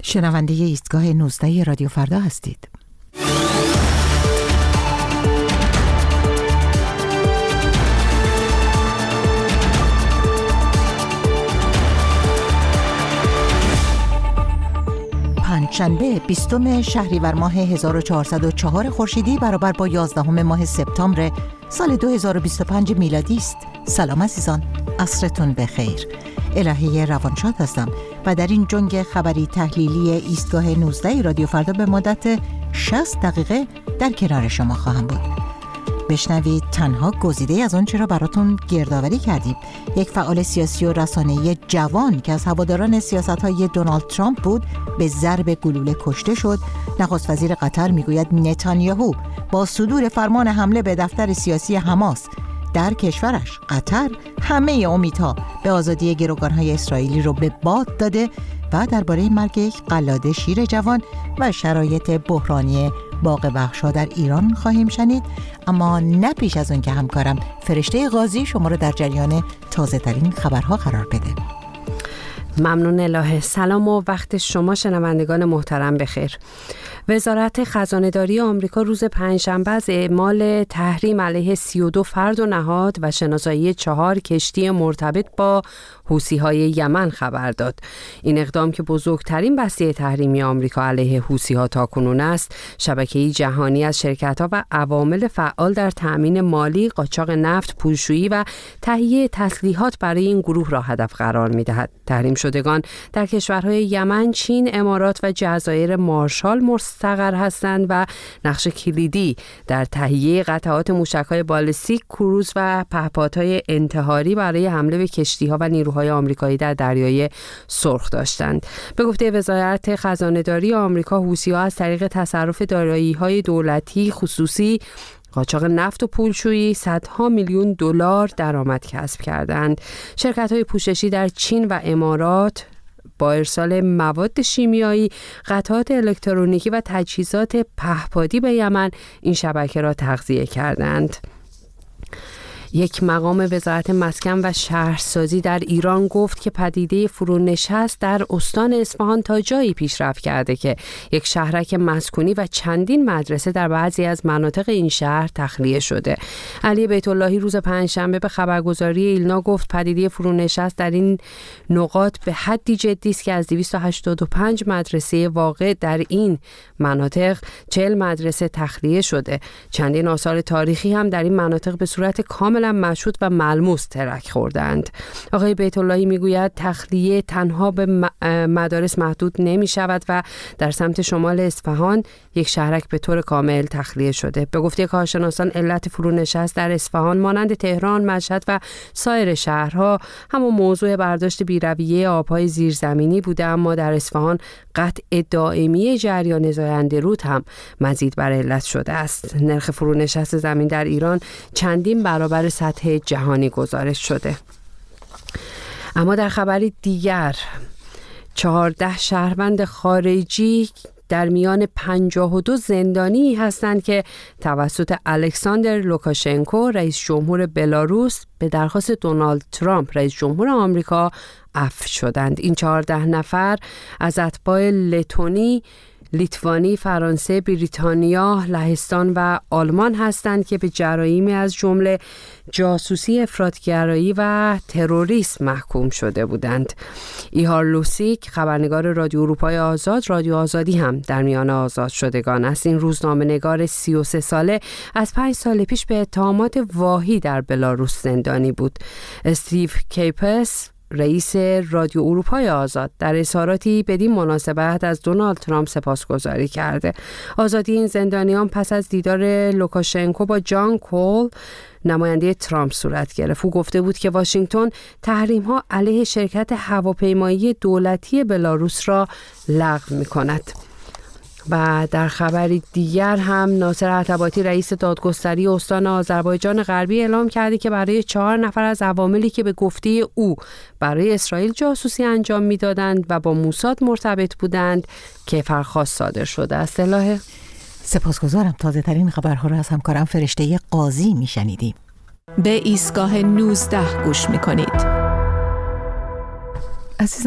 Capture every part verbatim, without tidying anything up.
شنونده ایستگاه نوزده رادیو فردا هستید. پنجشنبه بیستم شهریور ماه هزار و چهارصد و چهار خورشیدی برابر با یازدهم ماه سپتامبر سال دو هزار و بیست و پنج میلادی است. سلام عزیزان، عصرتون بخیر. الهه روانشاد هستم و در این جنگ خبری تحلیلی ایستگاه نوزده رادیو فردا به مدت شصت دقیقه در کنار شما خواهم بود. بشنوید تنها گزیده از آنچه را براتون گردآوری کردیم. یک فعال سیاسی و رسانه‌ای جوان که از هواداران سیاست‌های دونالد ترامپ بود به ضرب گلوله کشته شد. نخست وزیر قطر میگوید نتانیاهو با صدور فرمان حمله به دفتر سیاسی حماس در کشورش قطر همه امیدها به آزادی گروگان‌های اسرائیلی رو به باد داده و درباره مرگ یک قلاده شیر جوان و شرایط بحرانی باغ بخشا در ایران خواهیم شنید. اما نه پیش از اون که همکارم فرشته قاضی شما رو در جریان تازه ترین خبرها قرار بده. ممنون الهه. سلام و وقت شما شنوندگان محترم بخیر. وزارت خزانه‌داری آمریکا روز پنجشنبه از اعمال تحریم علیه سی و دو فرد و نهاد و شناسایی چهار کشتی مرتبط با حوثی‌های یمن خبر داد. این اقدام که بزرگترین بسیه تحریمی آمریکا علیه حوثی‌ها تاکنون است، شبکه‌ای جهانی از شرکت‌ها و عوامل فعال در تأمین مالی، قاچاق نفت، پولشویی و تهیه تسلیحات برای این گروه را هدف قرار می‌دهد. تحریم شدگان در کشورهای یمن، چین، امارات و جزایر مارشال مستقر هستند و نقش کلیدی در تهیه قطعات موشک‌های بالستیک، کروز و پهپادهای انتحاری برای حمله به کشتی‌ها و نیروهای آمریکایی در دریای سرخ داشتند. به گفته وزارت خزانه‌داری آمریکا، حوثی‌ها از طریق تصرف دارایی‌های دولتی خصوصی، قاچاق نفت و پولشویی صدها میلیون دلار درآمد کسب کردند. شرکت‌های پوششی در چین و امارات با ارسال مواد شیمیایی، قطعات الکترونیکی و تجهیزات پهپادی به یمن این شبکه را تغذیه کردند. یک مقام وزارت مسکن و شهرسازی در ایران گفت که پدیده فرونشست در استان اصفهان تا جایی پیشرفت کرده که یک شهرک مسکونی و چندین مدرسه در بعضی از مناطق این شهر تخلیه شده. علی بیت اللهی روز پنجشنبه به خبرگزاری ایلنا گفت پدیده فرونشست در این نقاط به حدی جدی است که از دویست و هشتاد و پنج مدرسه واقع در این مناطق چهل مدرسه تخلیه شده. چندین آثار تاریخی هم در این مناطق به صورت کامل مشهود و ملموس ترک خوردند. آقای بیت اللهی میگوید تخلیه تنها به مدارس محدود نمی شود و در سمت شمال اصفهان یک شهرک به طور کامل تخلیه شده. به گفته کارشناسان علت فرونشست در اصفهان مانند تهران، مشهد و سایر شهرها همون موضوع برداشت بی‌رویه آبهای زیرزمینی بوده، اما در اصفهان قطع دائمی جریان زاینده رود هم مزید بر علت شده است. نرخ فرونشست زمین در ایران چندین برابر سطح جهانی گزارش شده. اما در خبری دیگر، چهارده شهروند خارجی در میان پنجاه و دو زندانی هستند که توسط الکساندر لوکاشنکو رئیس جمهور بلاروس به درخواست دونالد ترامپ رئیس جمهور آمریکا عفو شدند. این چهارده نفر از اتباع لتونی، لیتوانی، فرانسه، بریتانیا، لهستان و آلمان هستند که به جرایمی از جمله جاسوسی، افراط‌گرایی و تروریسم محکوم شده بودند. ایهار لوسیک، خبرنگار رادیو اروپای آزاد، رادیو آزادی هم در میان آزاد شدگان است. این روزنامه‌نگار سی و سه ساله از پنج سال پیش به اتهامات واهی در بلاروس زندانی بود. استیو کیپس، رئیس رادیو اروپای آزاد، در اظهاراتی بدین مناسبت از دونالد ترامپ سپاسگزاری کرده. آزادی این زندانیان پس از دیدار لوکاشنکو با جان کول، نماینده ترامپ، صورت گرفت. او گفته بود که واشنگتن تحریم‌ها علیه شرکت هواپیمایی دولتی بلاروس را لغو می‌کند. و در خبری دیگر هم ناصر عتباتی، رئیس دادگستری استان آذربایجان غربی، اعلام کرده که برای چهار نفر از عواملی که به گفته او برای اسرائیل جاسوسی انجام میدادند و با موساد مرتبط بودند کیفرخواست صادر شده است. الهه سپاسگزارم. تازه ترین خبرها را از همکارم فرشته قاضی میشنیدیم. به ایستگاه نوزده گوش میکنید. عزیزان،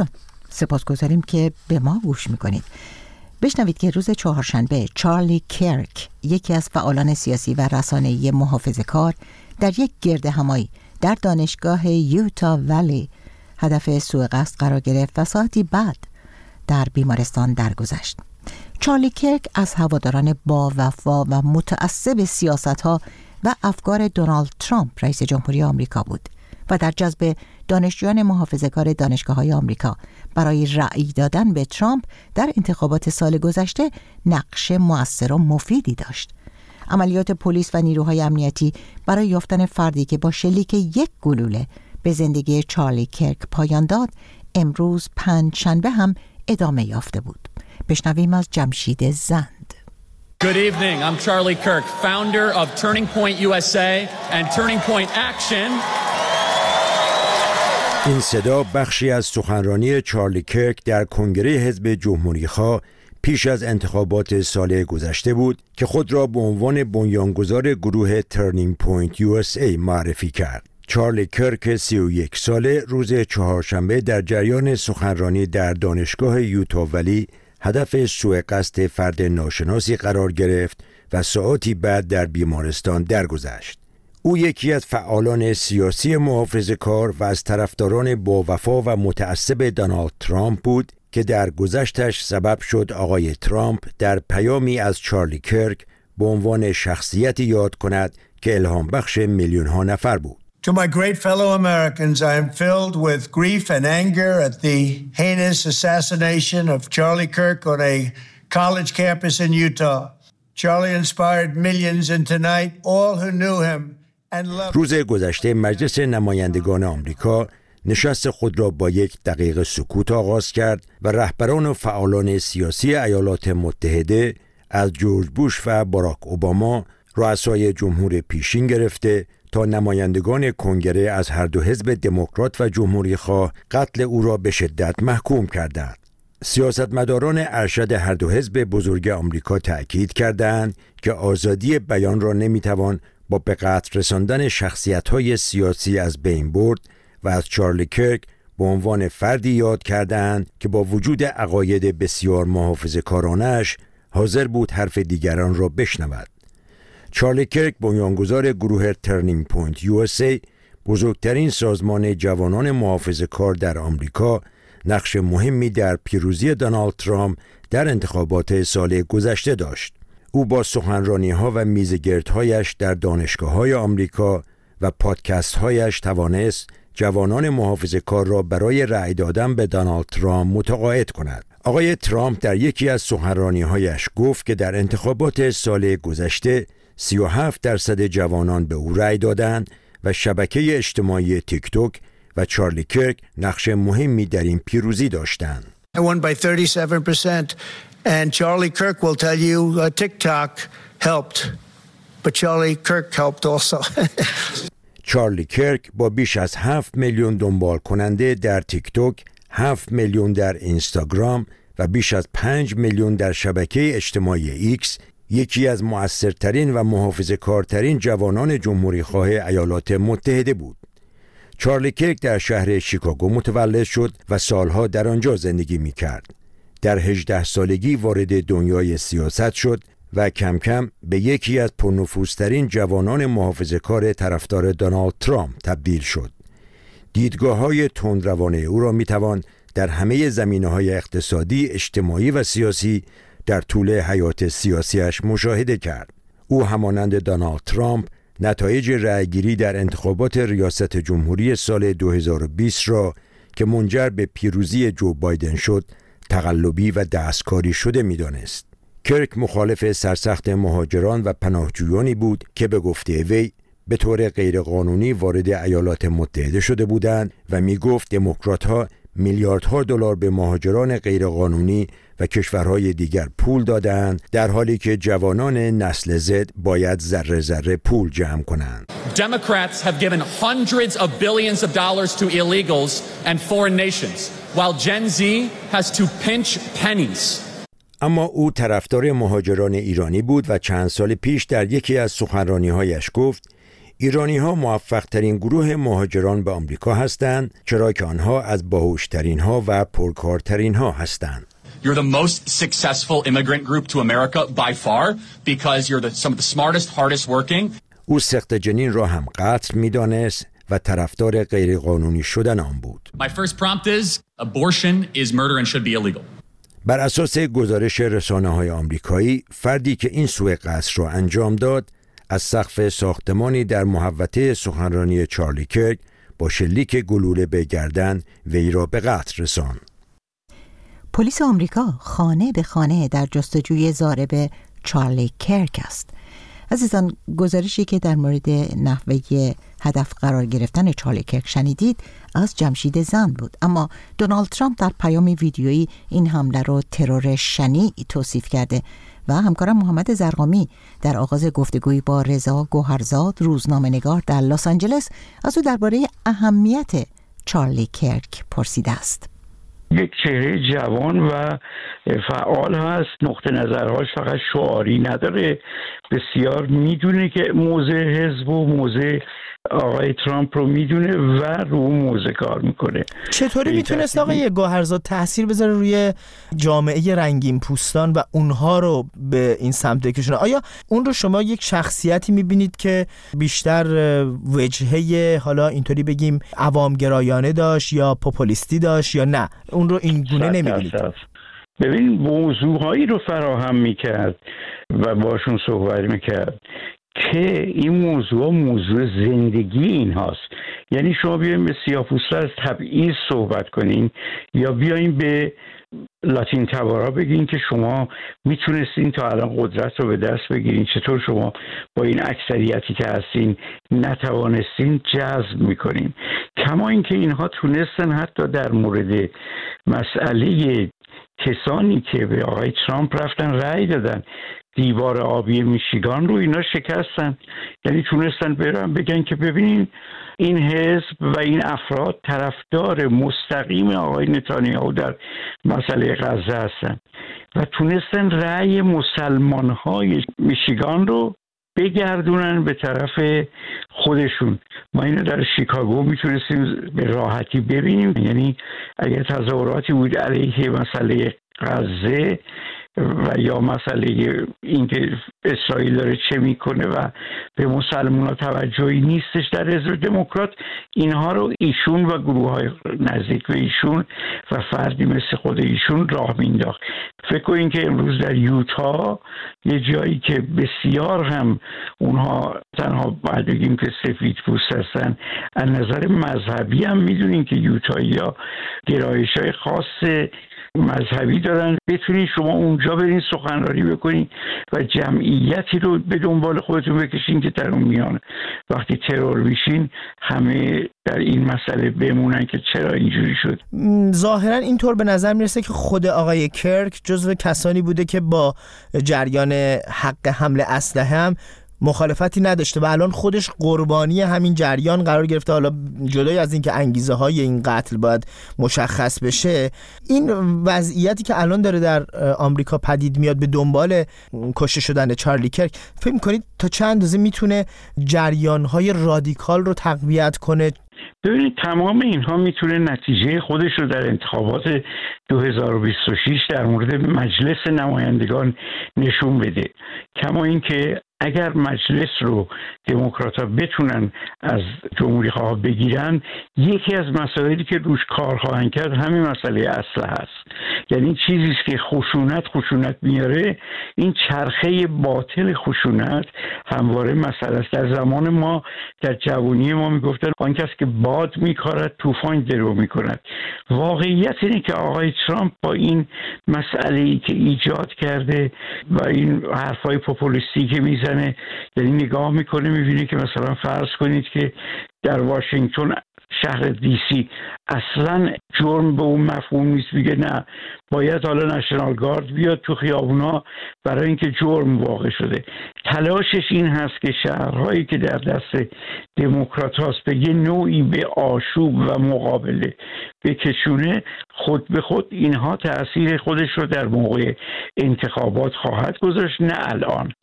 سپاسگزاریم که به ما گوش میکنید. بشنوید که روز چهارشنبه چارلی کرک، یکی از فعالان سیاسی و رسانه‌ای محافظه‌کار، در یک گردهمایی در دانشگاه یوتا ولی هدف سوء قصد قرار گرفت و ساعتی بعد در بیمارستان درگذشت. چارلی کرک از هواداران با وفا و متعصب سیاست‌ها و افکار دونالد ترامپ رئیس جمهوری آمریکا بود و در جذب دانشجویان محافظه‌کار دانشگاه‌های آمریکا برای رأی دادن به ترامپ در انتخابات سال گذشته نقش مؤثر و مفیدی داشت. عملیات پلیس و نیروهای امنیتی برای یافتن فردی که با شلیک یک گلوله به زندگی چارلی کرک پایان داد امروز پنجشنبه هم ادامه یافته بود. بشنویم از جمشید زند. Good evening. I'm Charlie Kirk, founder of Turning Point یو اس ای and Turning Point Action. این صدا بخشی از سخنرانی چارلی کرک در کنگره حزب جمهوری‌خواه پیش از انتخابات سال گذشته بود که خود را به عنوان بنیانگذار گروه ترنینگ پوینت یو اس ای معرفی کرد. چارلی کرک سی و یک ساله روز چهارشنبه در جریان سخنرانی در دانشگاه یوتا ولی هدف سوء قصد فرد ناشناسی قرار گرفت و ساعتی بعد در بیمارستان درگذشت. او یکی از فعالان سیاسی محافظه‌کار و از طرفداران با وفا و متعصب دونالد ترامپ بود که در گذشتش سبب شد آقای ترامپ در پیامی از چارلی کرک به عنوان شخصیتی یاد کند که الهام بخش میلیون ها نفر بود. To my great fellow Americans, I am filled with grief and anger at the heinous assassination of Charlie Kirk on a college campus in Utah. Charlie inspired millions, and tonight all who knew him and loved him. روز گذشته مجلس نمایندگان آمریکا نشست خود را با یک دقیقه سکوت آغاز کرد و رهبران و فعالان سیاسی ایالات متحده از جورج بوش و باراک اوباما، رؤسای جمهور پیشین گرفته تا نمایندگان کنگره از هر دو حزب دموکرات و جمهوری‌خواه قتل او را به شدت محکوم کردند. سیاستمداران ارشد هر دو حزب بزرگ آمریکا تأکید کردند که آزادی بیان را نمیتوان با به قتل رساندن شخصیت‌های سیاسی از بین برد و از چارلی کرک به عنوان فردی یاد کردند که با وجود عقاید بسیار محافظه‌کارانه‌اش حاضر بود حرف دیگران را بشنود. چارلی کرک بنیانگذار گروه ترنینگ پوینت یو اس ای، بزرگترین سازمان جوانان محافظه‌کار در آمریکا، نقش مهمی در پیروزی دونالد ترامپ در انتخابات سال گذشته داشت. او با سخنرانی‌ها و میزگردهایش در دانشگاه‌های آمریکا و پادکست‌هایش توانست جوانان محافظه‌کار را برای رأی دادن به دونالد ترامپ متقاعد کند. آقای ترامپ در یکی از سخنرانی‌هایش گفت که در انتخابات سال گذشته سی و هفت درصد جوانان به او رأی دادند و شبکه اجتماعی تیک توک و چارلی کرک نقش مهمی در این پیروزی داشتند. I won by thirty-seven percent, and Charlie Kirk will tell you uh, TikTok helped, but Charlie Kirk helped also. چارلی کرک با بیش از هفت میلیون دنبال کننده در تیک توک، هفت میلیون در اینستاگرام و بیش از پنج میلیون در شبکه اجتماعی ایکس، یکی از مؤثرترین و محافظه‌کارترین جوانان جمهوری‌خواه ایالات متحده بود. چارلی کرک در شهر شیکاگو متولد شد و سالها در آنجا زندگی می‌کرد. در هجده سالگی وارد دنیای سیاست شد و کم کم به یکی از پرنفوذترین جوانان محافظه‌کار طرفدار دونالد ترامپ تبدیل شد. دیدگاه‌های تندروانه او را می‌توان در همه زمینه‌های اقتصادی، اجتماعی و سیاسی در طول حیات سیاسیش مشاهده کرد. او همانند دونالد ترامپ نتایج رأیگیری در انتخابات ریاست جمهوری سال دو هزار و بیست را که منجر به پیروزی جو بایدن شد تقلبی و دستکاری شده می‌دانست. کرک مخالف سرسخت مهاجران و پناهجویانی بود که به گفته وی به طور غیرقانونی وارد ایالات متحده شده بودند و می‌گفت دموکرات‌ها میلیاردها دلار به مهاجران غیرقانونی و کشورهای دیگر پول دادند، در حالی که جوانان نسل زد باید ذره ذره پول جمع کنند. Democrats have given hundreds of billions of dollars to illegals and foreign nations, while Gen Z has to pinch pennies. اما او طرفدار مهاجران ایرانی بود و چند سال پیش در یکی از سخنرانی‌هایش گفت ایرانی ها موفق ترین گروه مهاجران به آمریکا هستند، چرا که آنها از باهوشترین ها و پرکارترین ها هستند. You're the most successful immigrant group to America by far because you're the, some of the smartest, hardest working. او سقط جنین را هم قتل می‌دانست و طرفدار غیرقانونی شدن آن بود. My first prompt is abortion is murder and should be illegal. بر اساس گزارش رسانه‌های آمریکایی، فردی که این سوء قصد را انجام داد، از سقف ساختمانی در محوطه سخنرانی چارلی کرک با شلیک گلوله به گردن وی را به قتل رساند. پلیس آمریکا خانه به خانه در جستجوی ضارب چارلی کرک است. عزیزان، گزارشی که در مورد نحوه هدف قرار گرفتن چارلی کرک شنیدید از جمشید زند بود، اما دونالد ترامپ در پیامی ویدیویی این حمله رو ترور شنیع توصیف کرده و همکارم محمد زرقامی در آغاز گفتگویی با رضا گوهرزاد روزنامه‌نگار در لس آنجلس از او درباره اهمیت چارلی کرک پرسیده است. یک چهره جوان و فعال هست، نقطه نظرهاش فقط شعاری نداره، بسیار میدونه که موضع حزب و موضع آقای ترامپ رو میدونه و رو موضع کار میکنه. چطوری میتونست آقای گوهرزاد تاثیر بذاره روی جامعه رنگین پوستان و اونها رو به این سمت بکشونه؟ آیا اون رو شما یک شخصیتی میبینید که بیشتر وجهه حالا اینطوری بگیم عوامگرایانه داشت یا پوپولیستی داشت یا نه اون رو این گونه نمیبینید؟ ببین، موضوعهایی رو فراهم میکرد و باشون صحبت میکرد که این موضوع موضوع زندگی این هاست. یعنی شما بیاین به سیاه‌پوستا از تبعیض صحبت کنین یا بیاین به لاتین تبارا بگین که شما میتونستین تا الان قدرت رو به دست بگیرین، چطور شما با این اکثریتی که هستین نتوانستین جذب میکنین. کما اینکه اینها تونستن حتی در مورد مسئله کسانی که به آقای ترامپ رفتن رأی دادن، دیوار آبی میشیگان رو اینا شکستن. یعنی تونستن برن بگن که ببینین این حزب و این افراد طرفدار مستقیم آقای نتانیاهو در مسئله غزه هستن و تونستن رأی مسلمان‌های میشیگان رو بگردونن به طرف خودشون. ما اینو در شیکاگو میتونستیم به راحتی ببینیم. یعنی اگر تظاهراتی بود علیه مسئله غزه و یا مسئله اینکه اسرائیل داره چه میکنه و به مسلمان‌ها توجهی نیستش در حزب دموکرات، اینها رو ایشون و گروه‌های نزدیک به ایشون و فردی مثل خود ایشون راه مینداخت. فکر کنین که امروز در یوتا یه جایی که بسیار هم اونها تنها باید بگیم که سفید پوست هستن، از نظر مذهبی هم میدونین که یوتایی‌ها گرایش‌های خاص مذهبی دارن. بتونین شما اونجا برین سخنرانی بکنین و جمعیتی رو به دنبال خودتون بکشین که در اون میان وقتی ترور میشین همه در این مسئله بمونن که چرا اینجوری شد. ظاهرا اینطور به نظر میرسه که خود آقای کرک جزو کسانی بوده که با جریان حق حمل اسلحه هم مخالفتی نداشته و الان خودش قربانی همین جریان قرار گرفته. حالا جدای از این که انگیزه های این قتل باید مشخص بشه، این وضعیتی که الان داره در آمریکا پدید میاد به دنبال کشته شدن چارلی کرک، فکر می‌کنید تا چند اندازه میتونه جریان های رادیکال رو تقویت کنه؟ ببینید، تمام اینها میتونه نتیجه خودش رو در انتخابات دو هزار و بیست و شش در مورد مجلس نمایندگان نشون بده. کما اینکه اگر مجلس رو دموکرات‌ها بتونن از جمهوری‌خواها بگیرن، یکی از مسائلی که روش کار خواهند کرد همین مسئله اسلحه است. یعنی چیزی است که خشونت خشونت میاره، این چرخه باطل خشونت همواره مسئله است. در زمان ما در جوانی ما میگفتن آن کس که باد میکارد طوفان درو میکند. واقعیت اینه که آقای ترامپ با این مسئله‌ای که ایجاد کرده و این حرفای پوپولیستی که میزنه، یعنی نگاه میکنه میبینه که مثلا فرض کنید که در واشنگتن شهر دی سی اصلا جرم به اون مفهوم نیست، میگه نه باید حالا نشنال گارد بیاد تو خیابونا برای اینکه جرم واقع شده. تلاشش این هست که شهرهایی که در دست دموکرات هاست به یه نوعی به آشوب و مقابله بکشونه. خود به خود اینها تأثیر خودش رو در موقع انتخابات خواهد گذاشت، نه الان.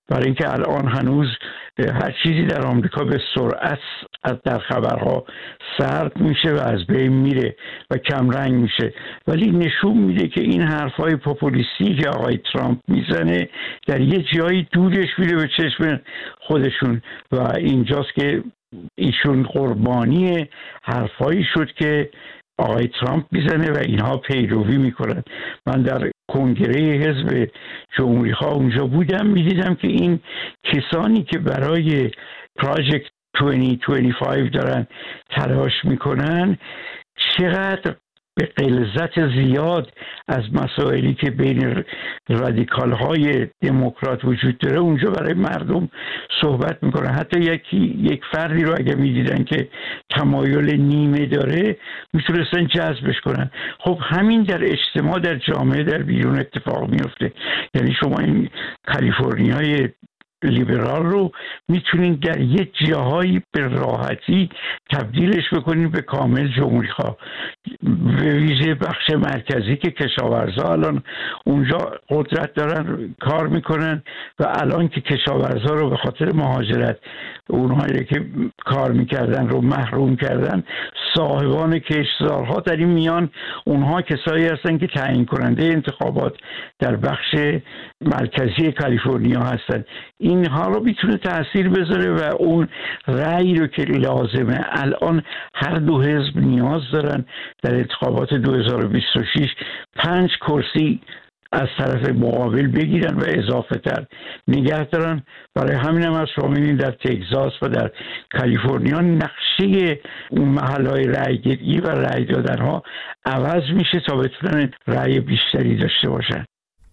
برای اینکه الان هنوز هر چیزی در آمریکا به سرعت از در خبرها سرد میشه و از بین میره و کم رنگ میشه، ولی نشون میده که این حرفای پوپولیستی که آقای ترامپ میزنه در یه جایی دودش میره به چشم خودشون و اینجاست که ایشون قربانی حرفایی شد که آقای ترامپ میزنه و اینها پیروی میکنن. من در کنگره حزب جمهوری خواه اونجا بودم، میدیدم که این کسانی که برای پراجکت دو هزار و بیست و پنج دارن تلاش میکنن چقدر به غلظت زیاد از مسائلی که بین رادیکال های دموکرات وجود داره اونجا برای مردم صحبت میکنن. حتی یکی یک فردی رو اگه میدیدن که تمایل نیمه داره میتونستن جذبش کنن. خب همین در اجتماع در جامعه در بیرون اتفاق میفته. یعنی شما این کالیفرنیای لیبرال رو میتونین در یه جاهایی به راحتی تبدیلش بکنین به کامل جمهوری خواه، به ویژه بخش مرکزی که کشاورزا الان اونجا قدرت دارن کار میکنن و الان که کشاورزا رو به خاطر مهاجرت اونهایی که کار میکردن رو محروم کردن، صاحبان کشتزارها در این میان اونها کسایی هستن که تعیین کننده انتخابات در بخش مرکزی کالیفرنیا هستن. اینها رو میتونه تأثیر بذاره و اون رأی رو که لازمه الان هر دو حزب نیاز دارن در انتخابات دو هزار و بیست و شش پنج کرسی از طرف مقابل بگیرن و اضافه تر نگه دارن. برای همین هم از شما می‌بینید در تگزاس و در کالیفرنیا نقشه اون محلهای رأی گیری و رأی دادن ها عوض میشه تا بتونن رأی بیشتری داشته باشن.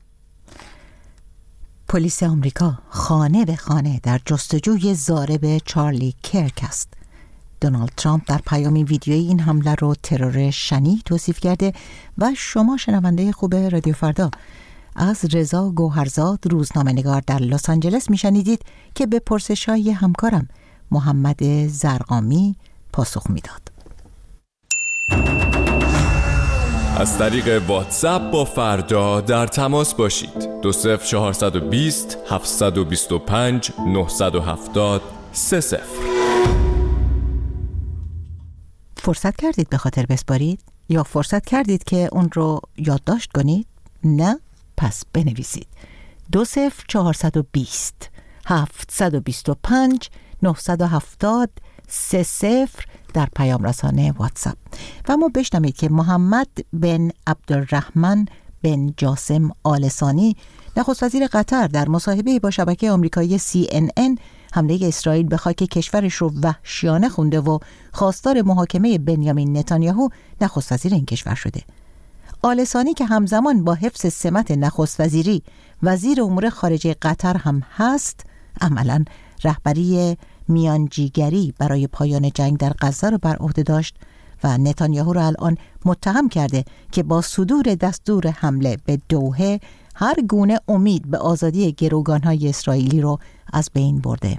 پلیس آمریکا خانه به خانه در جستجوی ضارب چارلی کرک است. دونالد ترامپ در پیامی ویدیویی این حمله رو ترور شنی توصیف کرده و شما شنونده خوب رادیو فردا از رضا گوهرزاد روزنامه‌نگار در لس آنجلس میشنیدید که به پرسش‌های همکارم محمد زرقامی پاسخ میداد. از طریق واتساپ با فردا در تماس باشید. دو صفر چهارصد و بیست هفتصد و بیست و پنج نهصد و هفتاد سه صفر. فرصت کردید به خاطر بسپارید یا فرصت کردید که اون رو یادداشت کنید؟ نه؟ پس بنویسید دو صفر چهارصد و بیست هفتصد و بیست و پنج نهصد و هفتاد سه صفر در پیام رسانه واتساپ. و ما بشنوید که محمد بن عبدالرحمن بن جاسم آل ثانی نخست وزیر قطر در مصاحبه با شبکه آمریکایی سی ان ان حمله اسرائیل به خاک کشورش رو وحشیانه خونده و خواستار محاکمه بنیامین نتانیاهو نخست وزیر این کشور شده. آل ثانی که همزمان با حفظ سمت نخست وزیری وزیر امور خارجه قطر هم هست، عملاً رهبری میانجیگری برای پایان جنگ در غزه رو بر عهده داشت و نتانیاهو رو الان متهم کرده که با صدور دستور حمله به دوحه هر گونه امید به آزادی گروگان‌های اسرائیلی رو از بین برده.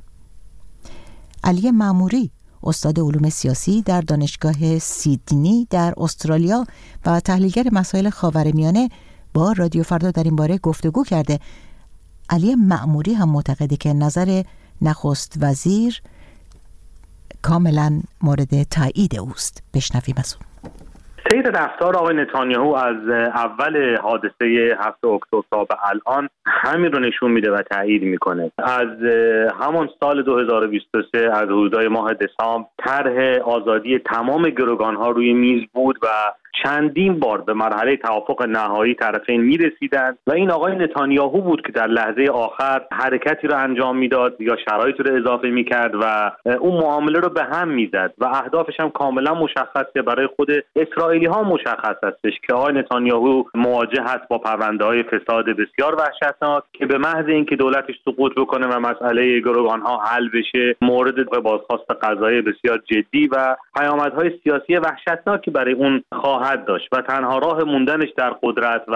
علی مأموری استاد علوم سیاسی در دانشگاه سیدنی در استرالیا و تحلیلگر مسائل خاورمیانه با رادیو فردا در این باره گفتگو کرده. علی مأموری هم معتقده که نظر نخست وزیر کاملا مورد تایید اوست. بشنویم از اون. سیر رفتار آقای نتانیاهو از اول حادثه هفت اکتبر تا به الان همین رو نشون میده و تایید میکنه. از همان سال دو هزار و بیست و سه از حدودای ماه دسامبر طرح آزادی تمام گروگان‌ها روی میز بود و چندین بار به مرحله توافق نهایی طرفین میرسیدند و این آقای نتانیاهو بود که در لحظه آخر حرکتی رو انجام میداد یا شرایطی رو اضافه میکرد و اون معامله رو به هم میزد و اهدافش هم کاملا مشخصه، برای خود اسرائیلی ها مشخص هستش که آقای نتانیاهو مواجه است با پرونده های فساد بسیار وحشتناک که به محض اینکه دولتش سقوط بکنه و مسئله گروگان ها حل بشه مورد بازخواست قضایی بسیار جدی و پیامدهای سیاسی وحشتناکی برای اون خواهد داشت و تنها راه موندنش در قدرت و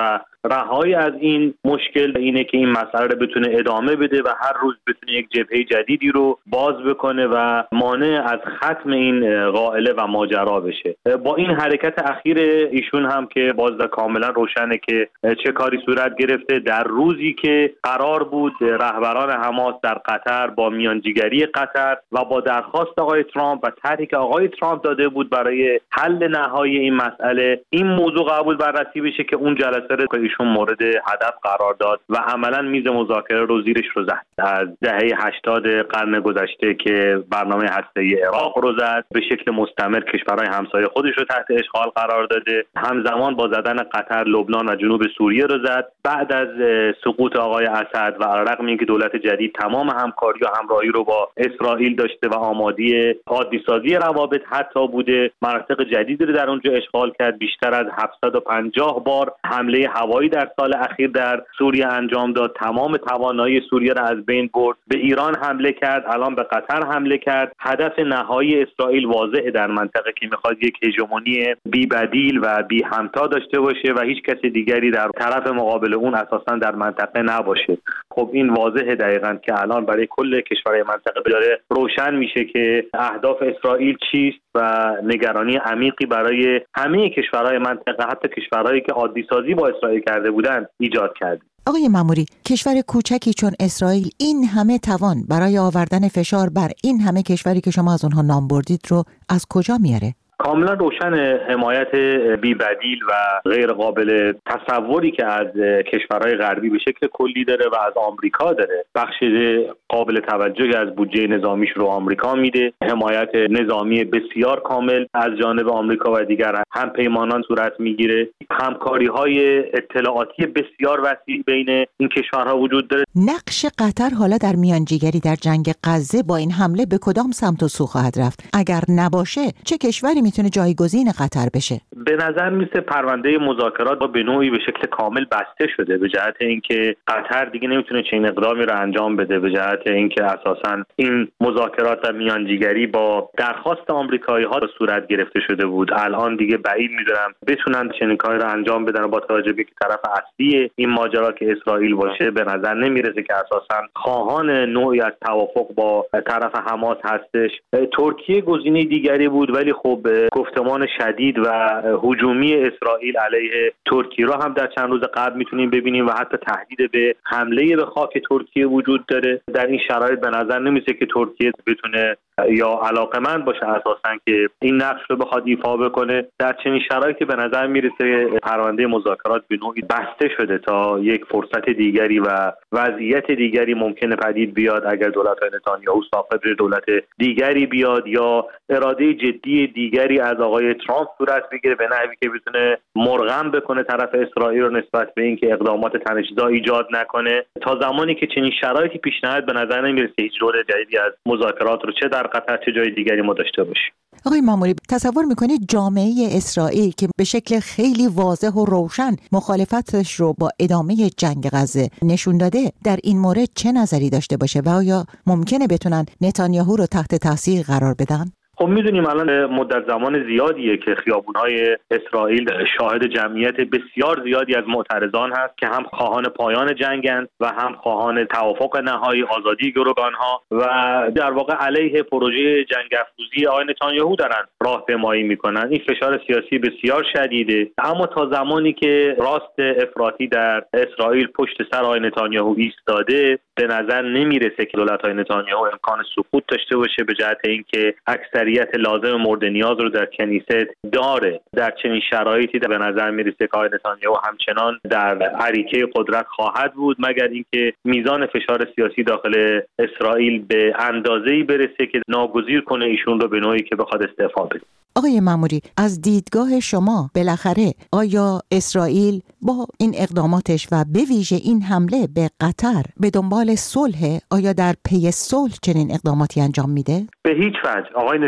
رهایی از این مشکل اینه که این مسئله رو بتونه ادامه بده و هر روز بتونه یک جبهه جدیدی رو باز بکنه و مانع از ختم این قائله و ماجرا بشه. با این حرکت اخیر ایشون هم که باز کاملا روشنه که چه کاری صورت گرفته در روزی که قرار بود رهبران حماس در قطر با میانجیگری قطر و با درخواست آقای ترامپ و طرحی که آقای ترامپ داده بود برای حل نهایی این مسئله این موضوع قبول بررسی بشه که اون جلسه رو که ایشون مورد هدف قرار داد و عملا میز مذاکره رو زیرش رو زد. از دهه هشتاد قرن گذشته که برنامه هسته‌ای عراق رو زد، به شکل مستمر کشورهای همسایه خودش رو تحت اشغال قرار داده، همزمان با زدن قطر لبنان و جنوب سوریه رو زد. بعد از سقوط آقای اسد و علیرغم اینکه دولت جدید تمام همکاری و همراهی رو با اسرائیل داشته و آماده عادی سازی روابط حتی بوده، مناطق جدیدی رو در اونجا اشغال کرد. بیشتر از هفتصد و پنجاه بار حمله هوایی در سال اخیر در سوریه انجام داد، تمام توانایی سوریه را از بین برد. به ایران حمله کرد، الان به قطر حمله کرد. هدف نهایی اسرائیل واضحه در منطقه که میخواد یک هژمونی بی بدیل و بی همتا داشته باشه و هیچ کس دیگری در طرف مقابل اون اساسا در منطقه نباشه. خب این واضحه دقیقاً که الان برای کل کشورهای منطقه داره روشن میشه که اهداف اسرائیل چیست و نگرانی عمیقی برای همه کشورهای منطقه، حتی کشورهایی که عادی سازی با اسرائیل کرده بودن، ایجاد کرد. آقای ماموری، کشور کوچکی چون اسرائیل این همه توان برای آوردن فشار بر این همه کشوری که شما از اونها نام بردید رو از کجا میاره؟ کاملا روشن حمایت بی بدیل و غیر قابل تصوری که از کشورهای غربی به شکل کلی داره و از آمریکا داره. بخش قابل توجهی از بودجه نظامیش رو آمریکا میده. حمایت نظامی بسیار کامل از جانب آمریکا و دیگر هم پیمانان صورت میگیره. همکاری‌های اطلاعاتی بسیار وسیع بین این کشورها وجود داره. نقش قطر حالا در میانجیگری در جنگ غزه با این حمله به کدام سمت و سو خواهد رفت؟ اگر نباشه چه کشوری میتونه جایگزین قطر بشه؟ به نظر میسه پرونده مذاکرات با به نوعی به شکل کامل بسته شده، به جهت اینکه قطر دیگه نمیتونه چنین اقدامی رو انجام بده، به جهت اینکه اساساً این مذاکرات و میانجیگری با درخواست آمریکایی‌ها صورت گرفته شده بود. الان دیگه بعید میدونم بتونن چنین کاری رو انجام بدن و با توجه به طرف اصلی این ماجرا که اسرائیل باشه به نظر نمیرسه که اساساً خواهان نوعی از توافق با طرف حماس هستش. ترکیه گزینه دیگری بود، ولی خب گفتمان شدید و هجومی اسرائیل علیه ترکیه را هم در چند روز قبل میتونیم ببینیم و حتی تهدید به حمله به خاک ترکیه وجود داره. در این شرایط به نظر نمیسه که ترکیه بتونه یا علاقمند باشه اساساً که این نقش رو بخواد ایفا بکنه. در چنین شرایطی به نظر میرسه پرونده مذاکرات به نوعی بسته شده تا یک فرصت دیگری و وضعیت دیگری ممکنه پدید بیاد اگر دولت نتانیاهو صاحب دولت دیگری بیاد یا اراده جدی دیگری از آقای ترامپ صورت بگیره به نحوی که بتونه مرغم بکنه طرف اسرائیل رو نسبت به اینکه اقدامات تنش‌زا ایجاد نکنه. تا زمانی که چنین شرایطی پیش نیاد به نظر نمیرسه هیچ دور جدیدی از مذاکرات رو چه در قطر چه جای دیگری ما داشته باشیم. آقای ماموری، تصور میکنید جامعه اسرائیل که به شکل خیلی واضح و روشن مخالفتش رو با ادامه جنگ غزه نشون داده در این مورد چه نظری داشته باشه و آیا ممکنه بتونن نتانیاهو رو تحت تاثیر قرار بدن؟ خب میدونیم الان مدت زمان زیادیه که خیابون‌های اسرائیل شاهد جمعیت بسیار زیادی از معترضان هست که هم خواهان پایان جنگند و هم خواهان توافق نهایی، آزادی گروگان‌ها و در واقع علیه پروژه جنگ افروزی آقای نتانیاهو دارن راهپیمایی میکنن. این فشار سیاسی بسیار شدیده، اما تا زمانی که راست افراطی در اسرائیل پشت سر آقای نتانیاهو ایستاده به نظر نمیرسه که دولت آقای نتانیاهو امکان سقوط داشته باشه، به جهت اینکه اکثریت لازم مورد نیاز رو در کنیست داره. در چنین شرایطی به نظر میرسه که آقای نتانیاهو همچنان در عریکه قدرت خواهد بود مگر اینکه میزان فشار سیاسی داخل اسرائیل به اندازه‌ای برسه که ناگزیر کنه ایشون رو به نوعی که بخواد استعفا بده. آقای ماموری، از دیدگاه شما بالاخره آیا اسرائیل با این اقداماتش و به ویژه این حمله به قطر به دنبال صلح، آیا در پی صلح چنین اقداماتی انجام میده؟ به هیچ وجه. آقای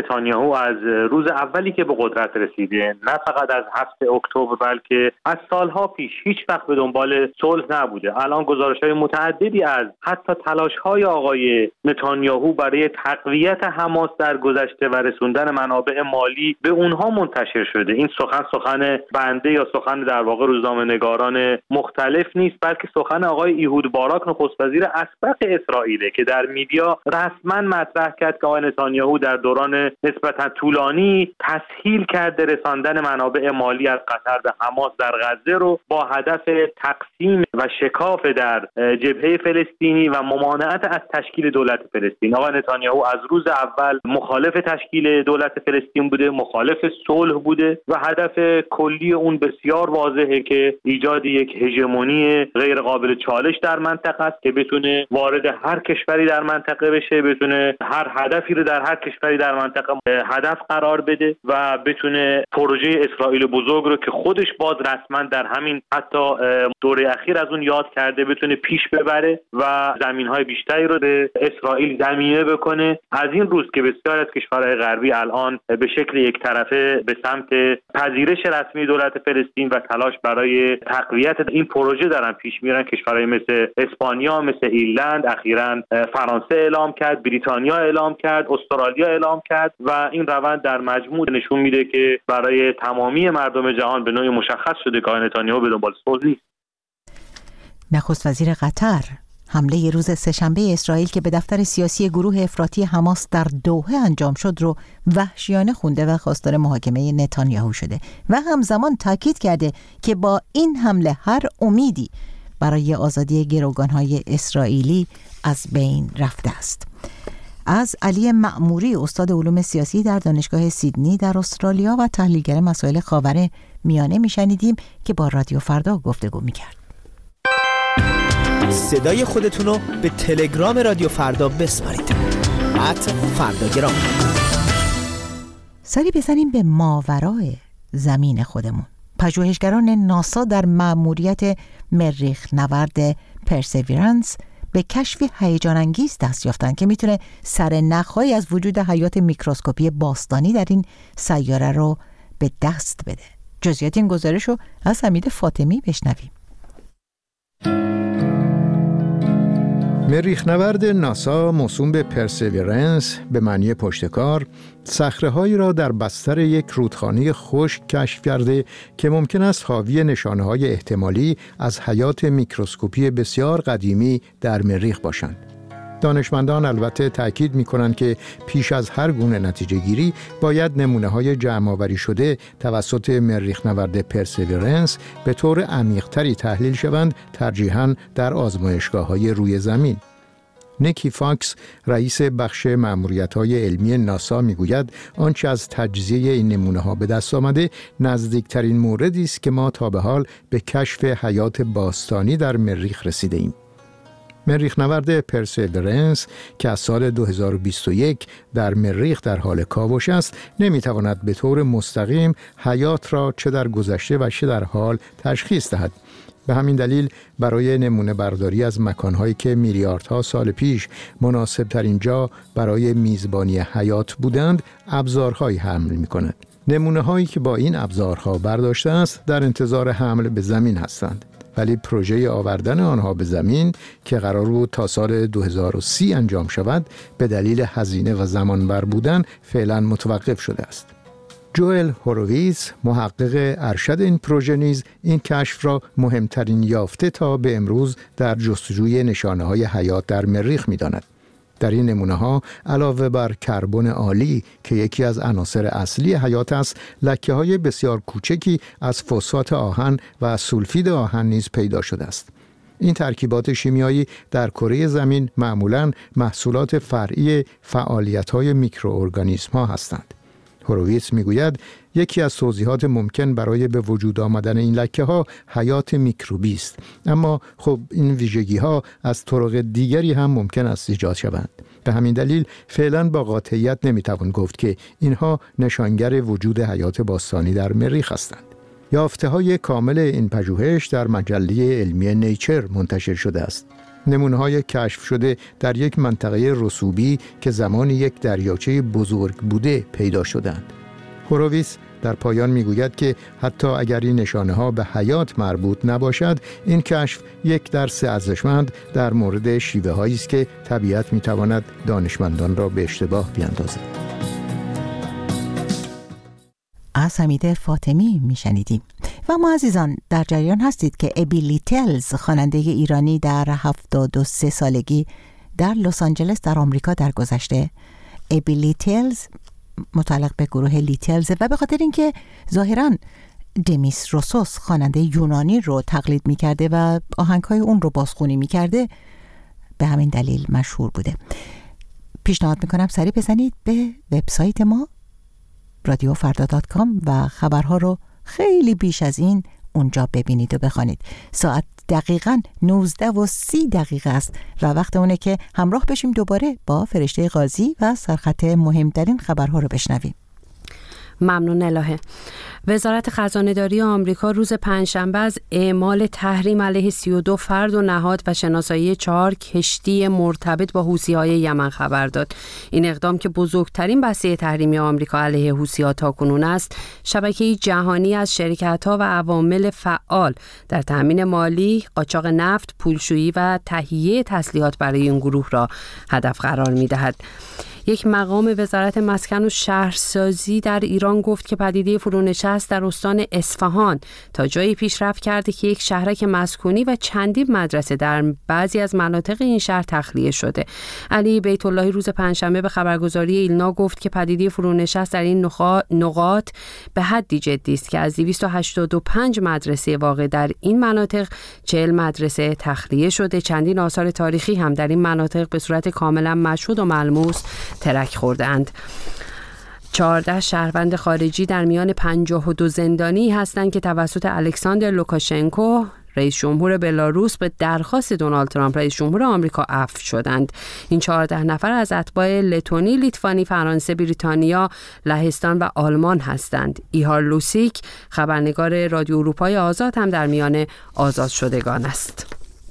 نتانیاهو از روز اولی که به قدرت رسیده، نه فقط از هفت اکتبر بلکه از سالها پیش هیچ وقت به دنبال صلح نبوده. الان گزارش‌های متعددی از حتی تلاش‌های آقای نتانیاهو برای تقویت حماس در گذشته و رسوندن منابع مالی به اونها منتشر شده. این سخن سخن بنده یا سخن در واقع روزنامه‌نگاران مختلف نیست، بلکه سخن آقای ایهود باراک نخست وزیر اسبق اسرائیل که در میدیا رسما مطرح کرد که آقای نتانیاهو در دوران نسبتا طولانی تسهیل کرده رساندن منابع مالی از قطر به حماس در غزه رو با هدف تقسیم و شکاف در جبهه فلسطینی و ممانعت از تشکیل دولت فلسطین. آقای نتانیاهو از روز اول مخالف تشکیل دولت فلسطین بوده، مخالف صلح بوده و هدف کلی اون بسیار واضحه که ایجاد یک هژمونی غیر قابل چالش در منطقه است که بتونه وارد هر کشوری در منطقه بشه، بتونه هر هدفی رو در هر کشوری در منطقه هدف قرار بده و بتونه پروژه اسرائیل بزرگ رو که خودش باز رسما در همین حتی دوره اخیر از اون یاد کرده بتونه پیش ببره و زمین‌های بیشتری رو به اسرائیل ضمیمه بکنه. از این روز که بسیار از کشورهای غربی الان به شکل یک طرفه به سمت پذیرش رسمی دولت فلسطین و تلاش برای تقویت این پروژه دارن پیش میرن، کشورهای مثل اسپانیا، مثل ایرلند، اخیراً فرانسه اعلام کرد، بریتانیا اعلام کرد، استرالیا اعلام کرد و این روند در مجموع نشون میده که برای تمامی مردم جهان به نوعی مشخص شده که نتانیاهو به دنبال صلح نیست. نخست وزیر قطر حمله روز سه‌شنبه اسرائیل که به دفتر سیاسی گروه افراطی حماس در دوحه انجام شد رو وحشیانه خونده و خواستار محاکمه نتانیاهو شده و همزمان تاکید کرده که با این حمله هر امیدی برای آزادی گروگان‌های اسرائیلی از بین رفته است. از علی مأموری، استاد علوم سیاسی در دانشگاه سیدنی در استرالیا و تحلیلگر مسائل خاورمیانه میشنیدیم که با رادیو فردا گفتگو میکرد. صدای خودتون رو به تلگرام رادیو فردا بسپارید. ات فرداگرام. سری بزنیم به ماورای زمین خودمون. پژوهشگران ناسا در مأموریت مریخ نورد پرسیورنس به کشفی هیجان انگیز دست یافتن که میتونه سرنخ‌هایی از وجود حیات میکروسکوپی باستانی در این سیاره رو به دست بده. جزئیات این گزارش رو از حمید فاطمی بشنویم. مریخ نورد ناسا موسوم به پرسیورنس به معنی پشتکار، صخره‌هایی را در بستر یک رودخانه خشک کشف کرده که ممکن است حاوی نشانه‌های احتمالی از حیات میکروسکوپی بسیار قدیمی در مریخ باشند. دانشمندان البته تأکید می‌کنند که پیش از هر گونه نتیجه گیری باید نمونه‌های جمع‌آوری شده توسط مریخ نورد پرسیورنس به طور عمیق‌تری تحلیل شوند، ترجیحاً در آزمایشگاه‌های روی زمین. نیکی فاکس، رئیس بخش مأموریت‌های علمی ناسا میگوید آنچه از تجزیه این نمونه‌ها به دست آمده نزدیکترین موردی است که ما تا به حال به کشف حیات باستانی در مریخ رسیده ایم. مریخ نورد پرسیورنس که از سال دو هزار و بیست و یک در مریخ در حال کاوش است، نمیتواند به طور مستقیم حیات را چه در گذشته و چه در حال تشخیص دهد. به همین دلیل برای نمونه برداری از مکانهایی که میلیاردها سال پیش مناسب ترین جا برای میزبانی حیات بودند، ابزارهایی حمل می کند. نمونه هایی که با این ابزارها برداشته است در انتظار حمل به زمین هستند. ولی پروژه آوردن آنها به زمین که قرار بود تا سال دو هزار و سی انجام شود، به دلیل هزینه و زمانبر بودن فعلا متوقف شده است. جوئل هوروویتز، محقق ارشد این پروژه، نیز این کشف را مهمترین یافته تا به امروز در جستجوی نشانه‌های حیات در مریخ می‌داند. در این نمونه‌ها علاوه بر کربن عالی که یکی از عناصر اصلی حیات است، لکه‌های بسیار کوچکی از فسفات آهن و سولفید آهن نیز پیدا شده است. این ترکیبات شیمیایی در کره زمین معمولاً محصولات فرعی فعالیت‌های میکروارگانیسم‌ها هستند. هوروویتز میگوید یکی از توضیحات ممکن برای به وجود آمدن این لکه ها حیات میکروبی است، اما خب این ویژگی ها از طرق دیگری هم ممکن است ایجاد شوند. به همین دلیل فعلا با قاطعیت نمیتوان گفت که اینها نشانگر وجود حیات باستانی در مریخ هستند. یافته های کامل این پژوهش در مجله علمی نیچر منتشر شده است. نمونه‌های کشف شده در یک منطقه رسوبی که زمانی یک دریاچه بزرگ بوده پیدا شدند. هوروویتس در پایان میگوید که حتی اگر این نشانه‌ها به حیات مربوط نباشد، این کشف یک درس ارزشمند در مورد شیوه‌هایی است که طبیعت می‌تواند دانشمندان را به اشتباه بیاندازد. از حمید فاطمی میشنیدیم. و ما عزیزان در جریان هستید که ابی لیتلز، خواننده ایرانی در هفتاد و سه سالگی در لس آنجلس در آمریکا درگذشته. ابی لیتلز متعلق به گروه لیتلز و به خاطر اینکه ظاهراً دمیس روسوس خواننده یونانی رو تقلید می‌کرده و آهنگ‌های اون رو بازخوانی می‌کرده، به همین دلیل مشهور بوده. پیشنهاد می‌کنم سریع بزنید به وبسایت ما رادیو فردا دات کام و خبرها رو خیلی بیش از این اونجا ببینید و بخوانید. ساعت دقیقاً نوزده و سی دقیقه است و وقت اونه که همراه بشیم دوباره با فرشته قاضی و سرخط مهمترین خبرها رو بشنویم. ممنون الهه. وزارت خزانه‌داری آمریکا روز پنجشنبه از اعمال تحریم علیه سی و دو فرد و نهاد و شناسایی چهار کشتی مرتبط با حوثی‌های یمن خبر داد. این اقدام که بزرگترین بسته تحریمی آمریکا علیه حوثی‌ها تاکنون است، شبکه‌ای جهانی از شرکت‌ها و عوامل فعال در تامین مالی، قاچاق نفت، پولشویی و تهیه تسلیحات برای این گروه را هدف قرار می‌دهد. یک مقام وزارت مسکن و شهرسازی در ایران گفت که پدیده فرونشست در استان اصفهان تا جایی پیشرفت کرده که یک شهرک مسکونی و چندین مدرسه در بعضی از مناطق این شهر تخلیه شده. علی بیت اللهی روز پنجشنبه به خبرگزاری ایلنا گفت که پدیده فرونشست در این نقاط به حدی جدی است که از دویست و هشتاد و پنج مدرسه واقع در این مناطق چهل مدرسه تخلیه شده. چندین آثار تاریخی هم در این مناطق به صورت کاملا مشهود و ملموس ترک خوردند. چهارده شهروند خارجی در میان پنجاه و دو زندانی هستند که توسط الکساندر لوکاشنکو رئیس جمهور بلاروس به درخواست دونالد ترامپ رئیس جمهور آمریکا عفو شدند. این چهارده نفر از اتباع لتونی، لیتوانی، فرانسه، بریتانیا، لهستان و آلمان هستند. ایهار لوسیک، خبرنگار رادیو اروپای آزاد، هم در میان آزاد شدگان است.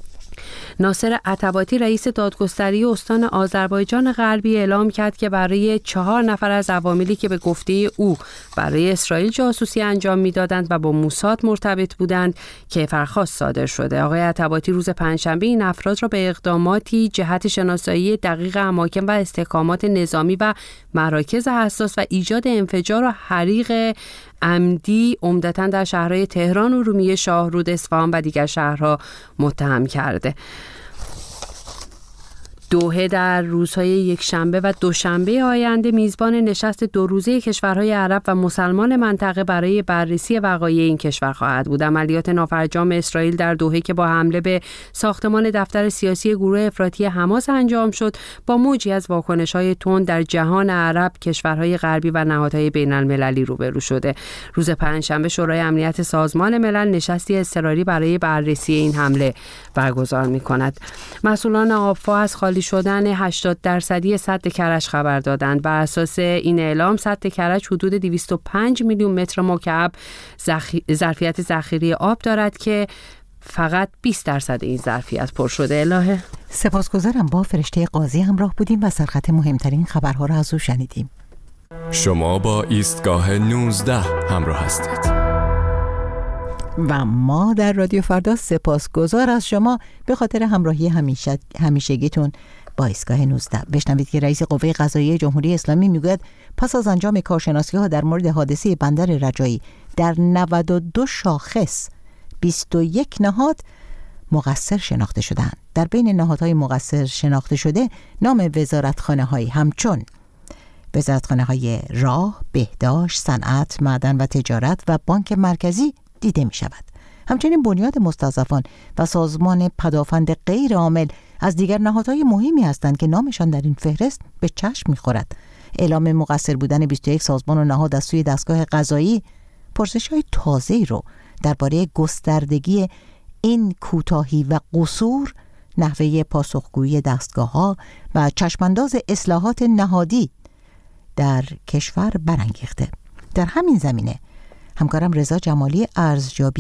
ناصر عتباتی رئیس دادگستری استان آذربایجان غربی اعلام کرد که برای چهار نفر از عواملی که به گفته او برای اسرائیل جاسوسی انجام میدادند و با موساد مرتبط بودند کیفرخواست صادر شده. آقای عتباتی روز پنجشنبه این افراد را به اقداماتی جهت شناسایی دقیق اماکن و استحکامات نظامی و مراکز حساس و ایجاد انفجار و حریق عمدی عمدتاً در شهرهای تهران، ارومیه، شاهرود، اصفهان و دیگر شهرها متهم کرده. دوحه در روزهای یکشنبه و دوشنبه آینده میزبان نشست دو روزه کشورهای عرب و مسلمان منطقه برای بررسی وقایع این کشور خواهد بود. عملیات نافرجام اسرائیل در دوحه که با حمله به ساختمان دفتر سیاسی گروه افراطی حماس انجام شد، با موجی از واکنش‌های تند در جهان عرب، کشورهای غربی و نهادهای بین‌المللی روبرو شده. روز پنجشنبه شورای امنیت سازمان ملل نشستی اضطراری برای بررسی این حمله برگزار می‌کند. مسئولان آب‌فا از خالی شدن هشتاد درصدی سد کرج خبر دادند. بر اساس این اعلام سد کرج حدود دویست و پنج میلیون متر مکعب ظرفیت ذخیره آب دارد که فقط بیست درصد این ظرفیت پر شده. الهه سپاسگزارم. با فرشته قاضی همراه بودیم و سرخط مهمترین خبرها را از او شنیدیم. شما با ایستگاه نوزده همراه هستید و ما در رادیو فردا سپاسگزار از شما به خاطر همراهی همیشه همیشگیتون با ایستگاه نوزده. بشنوید که رئیس قوه قضاییه جمهوری اسلامی میگوید پس از انجام کارشناسی‌ها در مورد حادثه بندر رجایی در نود و دو شاخص بیست و یک نهاد مقصر شناخته شدند. در بین نهادهای مقصر شناخته شده نام وزارتخانه‌هایی همچون وزارتخانه‌های راه، بهداشت، صنعت، معدن و تجارت و بانک مرکزی دیده می شود. همچنین بنیاد مستضعفان و سازمان پدافند غیر عامل از دیگر نهادهای مهمی هستند که نامشان در این فهرست به چشم می خورد. اعلام مقصر بودن بیست و یک سازمان و نهاد از سوی دستگاه قضایی پرسش‌های تازه‌ای رو درباره گستردگی این کوتاهی و قصور، نحوه پاسخگویی دستگاه‌ها و چشمانداز اصلاحات نهادی در کشور برانگیخته. در همین زمینه همکارم رضا جمالی ارزیابی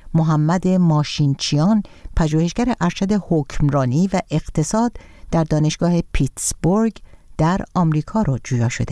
محمد ماشینچیان، پژوهشگر ارشد حکمرانی و اقتصاد در دانشگاه پیتسبورگ در آمریکا را جویا شده.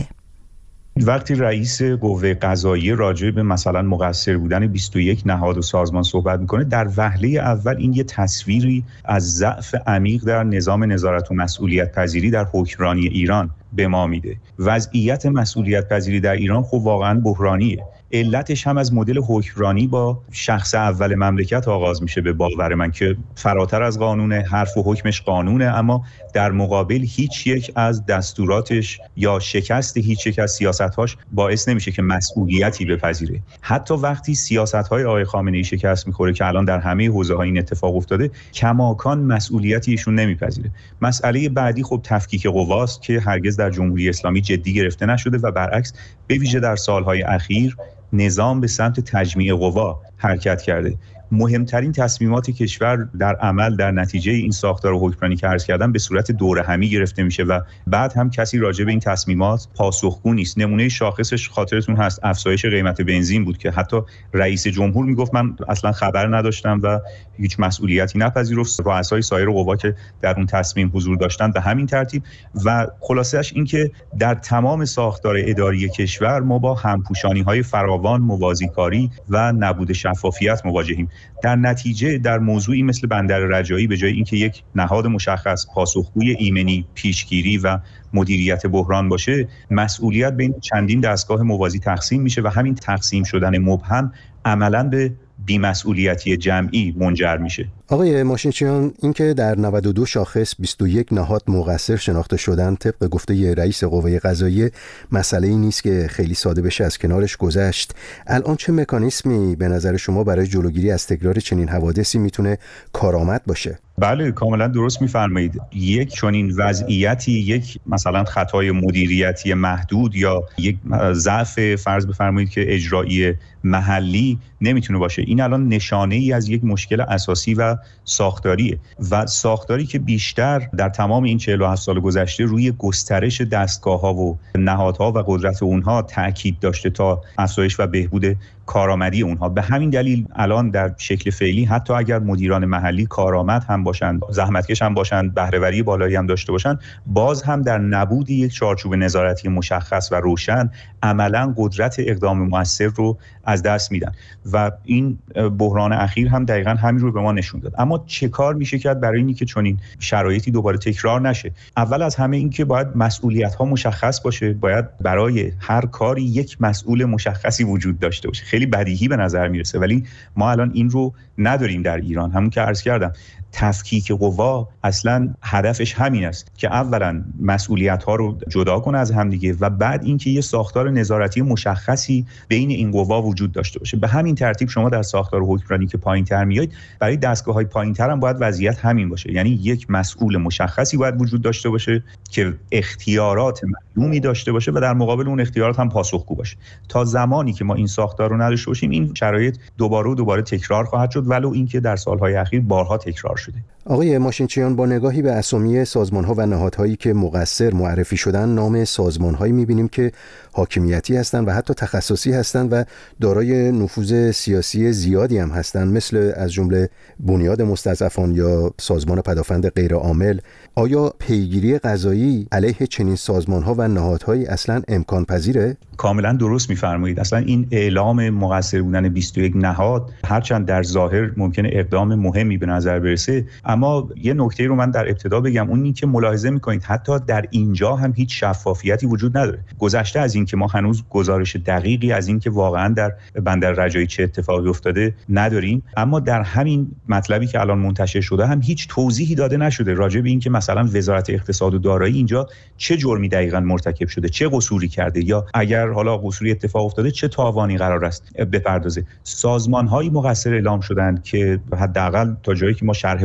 وقتی رئیس قوه قضاییه راجع به مثلا مقصر بودن بیست و یک نهاد و سازمان صحبت میکنه، در وهله اول این یه تصویری از ضعف عمیق در نظام نظارت و مسئولیت پذیری در حکمرانی ایران به ما میده. وضعیت مسئولیت پذیری در ایران خب واقعا بحرانیه. علتش هم از مدل حکمرانی با شخص اول مملکت آغاز میشه به باور من که فراتر از قانون، حرف و حکمش قانونه، اما در مقابل هیچ یک از دستوراتش یا شکست هیچ یک از سیاست‌هاش باعث نمیشه که مسئولیتی بپذیره. حتی وقتی سیاست‌های آقای خامنه‌ای شکست میخوره که الان در همه حوزه‌ها این اتفاق افتاده، کماکان مسئولیتی ایشون نمیپذیره. مسئله بعدی خب تفکیک قواست که هرگز در جمهوری اسلامی جدی گرفته نشده و برعکس به ویژه در سالهای اخیر نظام به سمت تجمیع قوا حرکت کرده. مهمترین تصمیمات کشور در عمل در نتیجه این ساختار حکمرانی که عرض کردم به صورت دوره همی گرفته میشه و بعد هم کسی راجع به این تصمیمات پاسخگو نیست. نمونه شاخصش خاطرتون هست افزایش قیمت بنزین بود که حتی رئیس جمهور میگفت من اصلا خبر نداشتم و هیچ مسئولیتی نپذیرفت. رؤسای سایر قوا که در اون تصمیم حضور داشتن به همین ترتیب. و خلاصه‌اش این که در تمام ساختار اداری کشور ما با همپوشانی‌های فراوان، موازیکاری و نبود شفافیت مواجهیم. در نتیجه در موضوعی مثل بندر رجایی به جای اینکه یک نهاد مشخص پاسخگوی ایمنی، پیشگیری و مدیریت بحران باشه، مسئولیت بین چندین دستگاه موازی تقسیم میشه و همین تقسیم شدن مبهم عملاً به بی‌مسئولیتی جمعی منجر میشه. آقای ماشینچیان، اینکه در نود و دو شاخص بیست و یک نهاد مقصر شناخته شدن طبق گفته رئیس قوه قضاییه مسئله‌ای نیست که خیلی ساده بشه از کنارش گذشت. الان چه مکانیزمی به نظر شما برای جلوگیری از تکرار چنین حوادثی میتونه کارآمد باشه؟ بله کاملا درست میفرمایید. یک چنین وضعیتی، یک مثلا خطای مدیریتی محدود یا یک ضعف فرض بفرمایید که اجرایی محلی نمیتونه باشه. این الان نشانه ای از یک مشکل اساسی و ساختاریه و ساختاری که بیشتر در تمام این چهل و هفت سال گذشته روی گسترش دستگاه‌ها و نهادها و قدرت اونها تاکید داشته تا افزایش و بهبود کارآمدی اونها. به همین دلیل الان در شکل فعلی حتی اگر مدیران محلی کارآمد هم باشند، زحمتکش هم باشند، بهره‌وری بالایی هم داشته باشند، باز هم در نبود یک چارچوب نظارتی مشخص و روشن عملاً قدرت اقدام مؤثر رو از دست میدن و این بحران اخیر هم دقیقاً همین رو به ما نشون داد. اما چه کار میشه کرد برای اینکه چون این شرایطی دوباره تکرار نشه؟ اول از همه این که باید مسئولیت‌ها مشخص باشه، باید برای هر کاری یک مسئول مشخصی وجود داشته باشه. خیلی بدیهی به نظر میرسه ولی ما الان این رو نداریم در ایران. همون که عرض کردم تفکیک قوا اصلا هدفش همین است که اولا مسئولیت ها رو جدا کنه از همدیگه و بعد اینکه یه ساختار نظارتی مشخصی بین این قوا وجود داشته باشه. به همین ترتیب شما در ساختار حکمرانی که پایین‌تر میایید، برای دستگاه‌های پایین‌تر هم باید وضعیت همین باشه. یعنی یک مسئول مشخصی باید وجود داشته باشه که اختیارات معلومی داشته باشه و در مقابل اون اختیارات هم پاسخگو باشه. تا زمانی که ما این ساختار رو نداشته باشیم این شرایط دوباره و دوباره تکرار خواهد شد، ولو اینکه در سال‌های اخیر بارها تکرار شده. آقای ماشینچیان، با نگاهی به اسامی سازمان‌ها و نهادهایی که مقصر معرفی شدن، نام سازمان‌هایی می‌بینیم که حاکمیتی هستند و حتی تخصصی هستند و دارای نفوذ سیاسی زیادی هم هستند، مثل از جمله بنیاد مستضعفان یا سازمان پدافند غیرعامل. آیا پیگیری قضایی علیه چنین سازمان‌ها و نهادهایی اصلاً امکان پذیره؟ کاملا درست می‌فرمایید. اصلا این اعلام مقصر بودن بیست و یک نهاد هرچند در ظاهر ممکنه اقدام مهمی به نظر برسه، اما یه نکته رو من در ابتدا بگم، اون این که ملاحظه می‌کنید حتی در اینجا هم هیچ شفافیتی وجود نداره. گذشته از این که ما هنوز گزارش دقیقی از این که واقعا در بندر رجایی چه اتفاقی افتاده نداریم، اما در همین مطلبی که الان منتشر شده هم هیچ توضیحی داده نشده راجع به این که مثلا وزارت اقتصاد و دارایی اینجا چه جرمی دقیقاً مرتکب شده، چه قصوری کرده، یا اگر حالا قصوری اتفاق افتاده چه تاوانی قرار است بپردازه. سازمان‌های مقصر اعلام شدند که حداقل تا جایی که ما شرح وظایف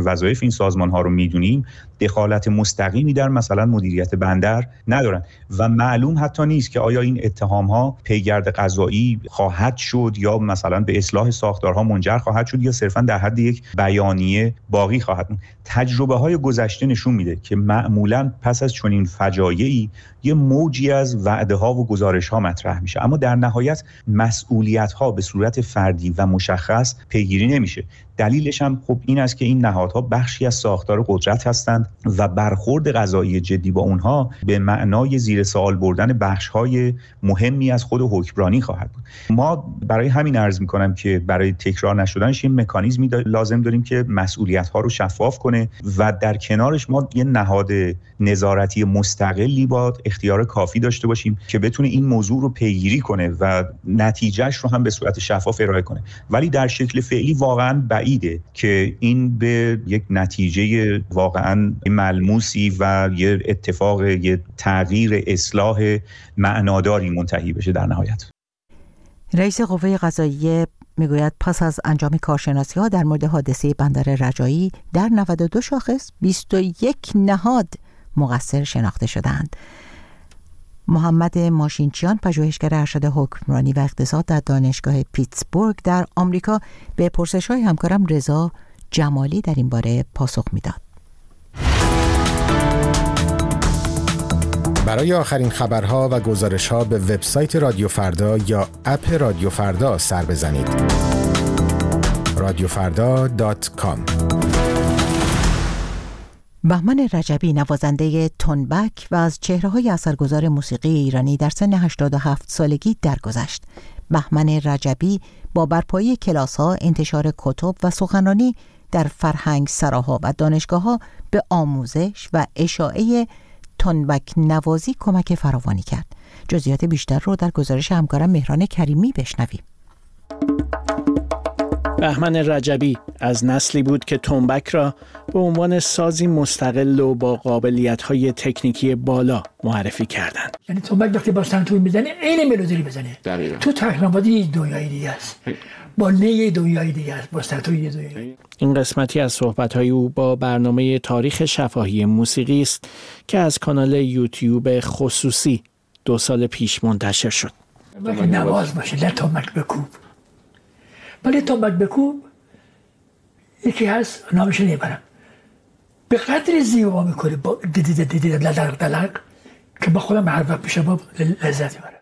این سازمان ها رو میدونیم دخالت مستقیمی در مثلا مدیریت بندر ندارن و معلوم حتی نیست که آیا این اتهام ها پیگرد قضایی خواهد شد یا مثلا به اصلاح ساختارها منجر خواهد شد یا صرفا در حد یک بیانیه باقی خواهد موند. تجربه های گذشته نشون میده که معمولا پس از چنین فجایعی یه موجی از وعده ها و گزارش ها مطرح میشه، اما در نهایت مسئولیت ها به صورت فردی و مشخص پیگیری نمیشه. دلیلش هم خب این است که این نهادها بخشی از ساختار قدرت هستند و برخورد قضایی جدی با اونها به معنای زیر سوال بردن بخش‌های مهمی از خود حکمرانی خواهد بود. ما برای همین عرض می‌کنم که برای تکرار نشدنش این مکانیزمی لازم داریم که مسئولیت‌ها رو شفاف کنه و در کنارش ما یه نهاد نظارتی مستقلی با اختیار کافی داشته باشیم که بتونه این موضوع رو پیگیری کنه و نتیجهش رو هم به صورت شفاف ارائه کنه. ولی در شکل فعلی واقعاً بعیده که این به یک نتیجه واقعاً ملموسی و یه اتفاق، یه تغییر اصلاح معناداری منتهی بشه در نهایت. رئیس قوه قضاییه میگوید پس از انجام کارشناسی ها در مورد حادثه بندر رجایی در نود و دو شاخص بیست و یک نهاد مقصر شناخته شدند. محمد ماشینچیان، پژوهشگر ارشد حکمرانی و اقتصاد در دانشگاه پیتسبورگ در آمریکا، به پرسش‌های همکارم رضا جمالی در این باره پاسخ میداد. برای آخرین خبرها و گزارش‌ها به وبسایت رادیو فردا یا اپ رادیو فردا سر بزنید. رادیو فردا دات کام. بهمن رجبی، نوازنده تنبک و از چهره‌های اثرگذار موسیقی ایرانی، در سن هشتاد و هفت سالگی درگذشت. بهمن رجبی با برپایی کلاس‌ها، انتشار کتب و سخنرانی در فرهنگ سراها و دانشگاه‌ها به آموزش و اشاعه تنبک نوازی کمک فراوانی کرد. جزئیات بیشتر رو در گزارش همکارم مهران کریمی بشنویم. بهمن رجبی از نسلی بود که تنبک را به عنوان سازی مستقل و با قابلیت‌های تکنیکی بالا معرفی کردند. یعنی تنبک وقتی با سنتور میزنه عین ملودی بزنه. دقیقاً. تو تکنوازی دنیای دیگه است. با نی دنیای دیگه است، با سنتور دنیای. این قسمتی از صحبت‌های او با برنامه تاریخ شفاهی موسیقی است که از کانال یوتیوب خصوصی دو سال پیش منتشر شد. وقتی نواز باشه، نه تنبک بکوب. ولی تنبک بکوب یکی هست، نامش نمیبرم، به قدر زیبا میکنه با دیدی دیدی دلق دلق که با خودم هر وقت پیش با لذت میبرم.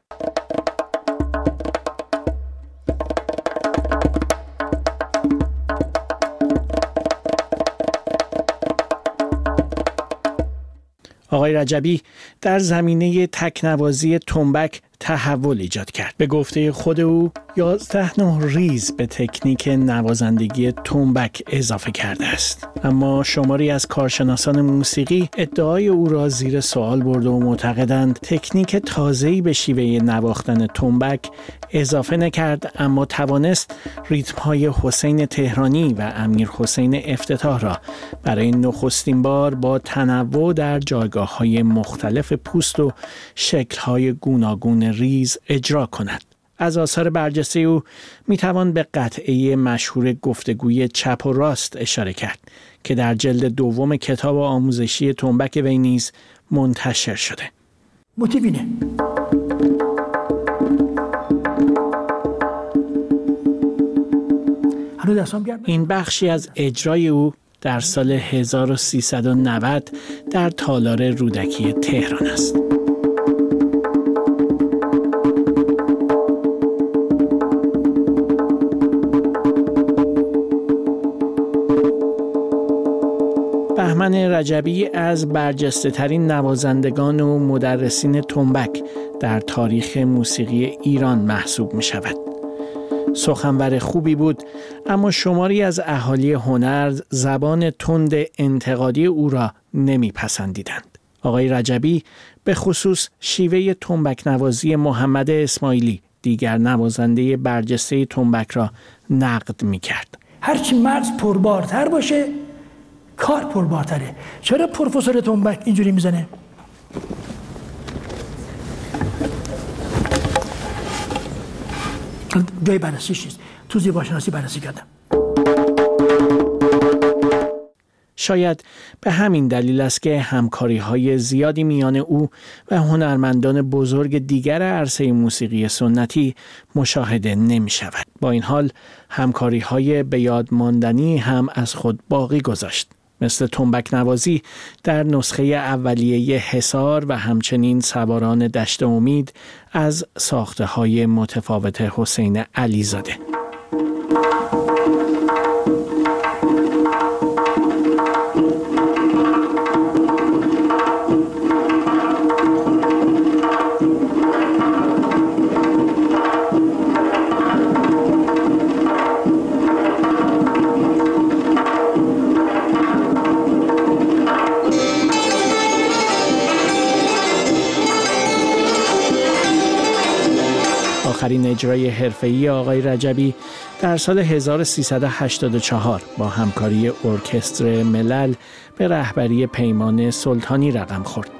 آقای رجبی در زمینه تکنوازی تنبک تحول ایجاد کرد. به گفته خود او یازده نوع ریز به تکنیک نوازندگی تنبک اضافه کرده است. اما شماری از کارشناسان موسیقی ادعای او را زیر سوال برده و معتقدند تکنیک تازه‌ای به شیوه نواختن تنبک اضافه نکرد، اما توانست ریتم‌های حسین تهرانی و امیر حسین افتتاح را برای نخستین بار با تنوع در جایگاه‌های مختلف پوست و شکل‌های گوناگون ریز اجرا کند. از آثار برجسته او میتوان به قطعه مشهور گفتگوی چپ و راست اشاره کرد که در جلد دوم کتاب آموزشی تنبک وی نیز منتشر شده. موتیوینه این بخشی از اجرای او در سال هزار و سیصد و نود در تالار رودکی تهران است. بهمن رجبی از برجسته ترین نوازندگان و مدرسین تنبک در تاریخ موسیقی ایران محسوب می شود. سخنور خوبی بود، اما شماری از اهالی هنر زبان تند انتقادی او را نمی پسندیدند. آقای رجبی به خصوص شیوه تنبک نوازی محمد اسماعیلی، دیگر نوازنده برجسته تنبک، را نقد می کرد. هرچی مغز پربارتر باشه کار پربارتره. چرا پروفسور تنبک اینجوری میزنه؟ جای بررسیش نیست. تو زیباشناسی بررسی کردم. شاید به همین دلیل است که همکاری‌های زیادی میان او و هنرمندان بزرگ دیگر عرصه موسیقی سنتی مشاهده نمی‌شود. با این حال همکاری‌های به یاد ماندنی هم از خود باقی گذاشت، مثل تنبک نوازی در نسخه اولیه حصار و همچنین سواران دشت امید از ساخته‌های متفاوت حسین علیزاده. آخرین اجرای حرفه‌ای آقای رجبی در سال هزار و سیصد و هشتاد و چهار با همکاری ارکستر ملل به رهبری پیمان سلطانی رقم خورد.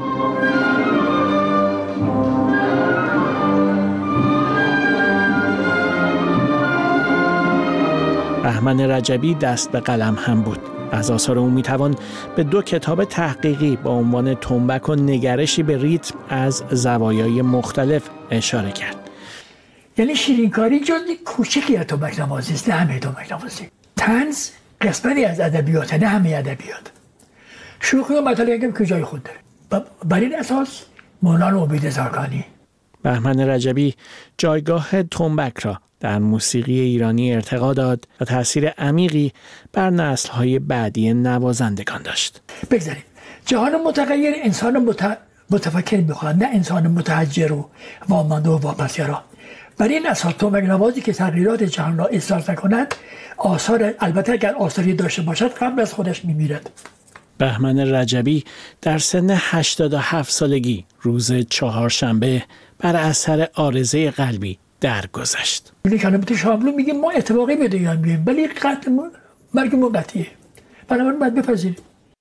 بهمن رجبی دست به قلم هم بود. از آثار او میتوان به دو کتاب تحقیقی با عنوان تنبک و نگرشی به ریتم از زوایای مختلف اشاره کرد. یعنی شیرینکاری جزئی کوچکی از تنبک نوازی است، نه همه تنبک نوازی. طنز قسمتی از ادبیات، نه همه ادبیات. شوخی و مطالعه هم که جای خود داره. بر این اساس مولانا امید زرگانی بهمن رجبی جایگاه تنبک را در موسیقی ایرانی ارتقا داد و تأثیر عمیقی بر نسل‌های بعدی نوازندگان داشت. بگذاریم جهان متغیر انسان مت... متفکر می‌خواهد، نه انسان متحجر و وامانده و واپسگرا. برای این اساس تنبک نوازی که تغییرات جهان را احساس نکند، آثار البته اگر آثاری داشته باشد قبل از خودش می‌میرد. بهمن رجبی در سن هشتاد و هفت سالگی روز چهارشنبه بر اثر عارضه قلبی درگذشت. این کلمات شاملو میگه ما اتفاقی به دنیا میایم ولی قطع مرگ ما قطعیه. بنابراین باید بپذیریم.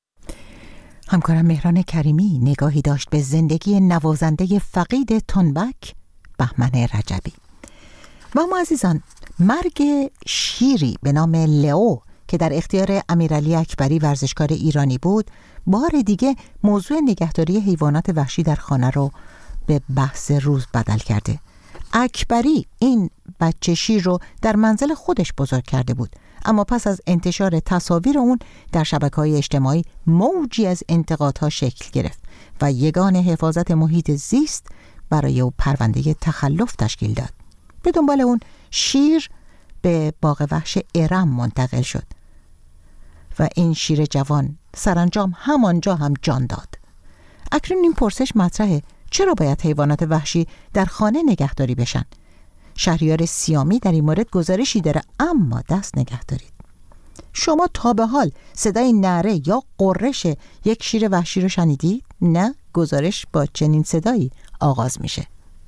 همکارم مهران کریمی نگاهی داشت به زندگی نوازنده فقید تنبک بهمن رجبی. و ما عزیزان، مرگ شیری به نام لئو که در اختیار امیرعلی اکبری ورزشکار ایرانی بود، بار دیگه موضوع نگهداری حیوانات وحشی در خانه رو به بحث روز بدل کرده. اکبری این بچه شیر رو در منزل خودش بزرگ کرده بود، اما پس از انتشار تصاویر اون در شبکه‌های اجتماعی موجی از انتقادها شکل گرفت و یگان حفاظت محیط زیست برای او پرونده تخلف تشکیل داد. به دنبال اون شیر به باغ وحش ارم منتقل شد و این شیر جوان سرانجام همانجا هم جان داد. اکنون این پرسش مطرحه: چرا باید حیوانات وحشی در خانه نگهداری بشن؟ شهریار سیامی در این مورد گزارشی داره، اما دست نگه دارید. شما تا به حال صدای نعره یا قررش یک شیر وحشی رو شنیدید؟ نه، گزارش با چنین صدایی آغاز میشه.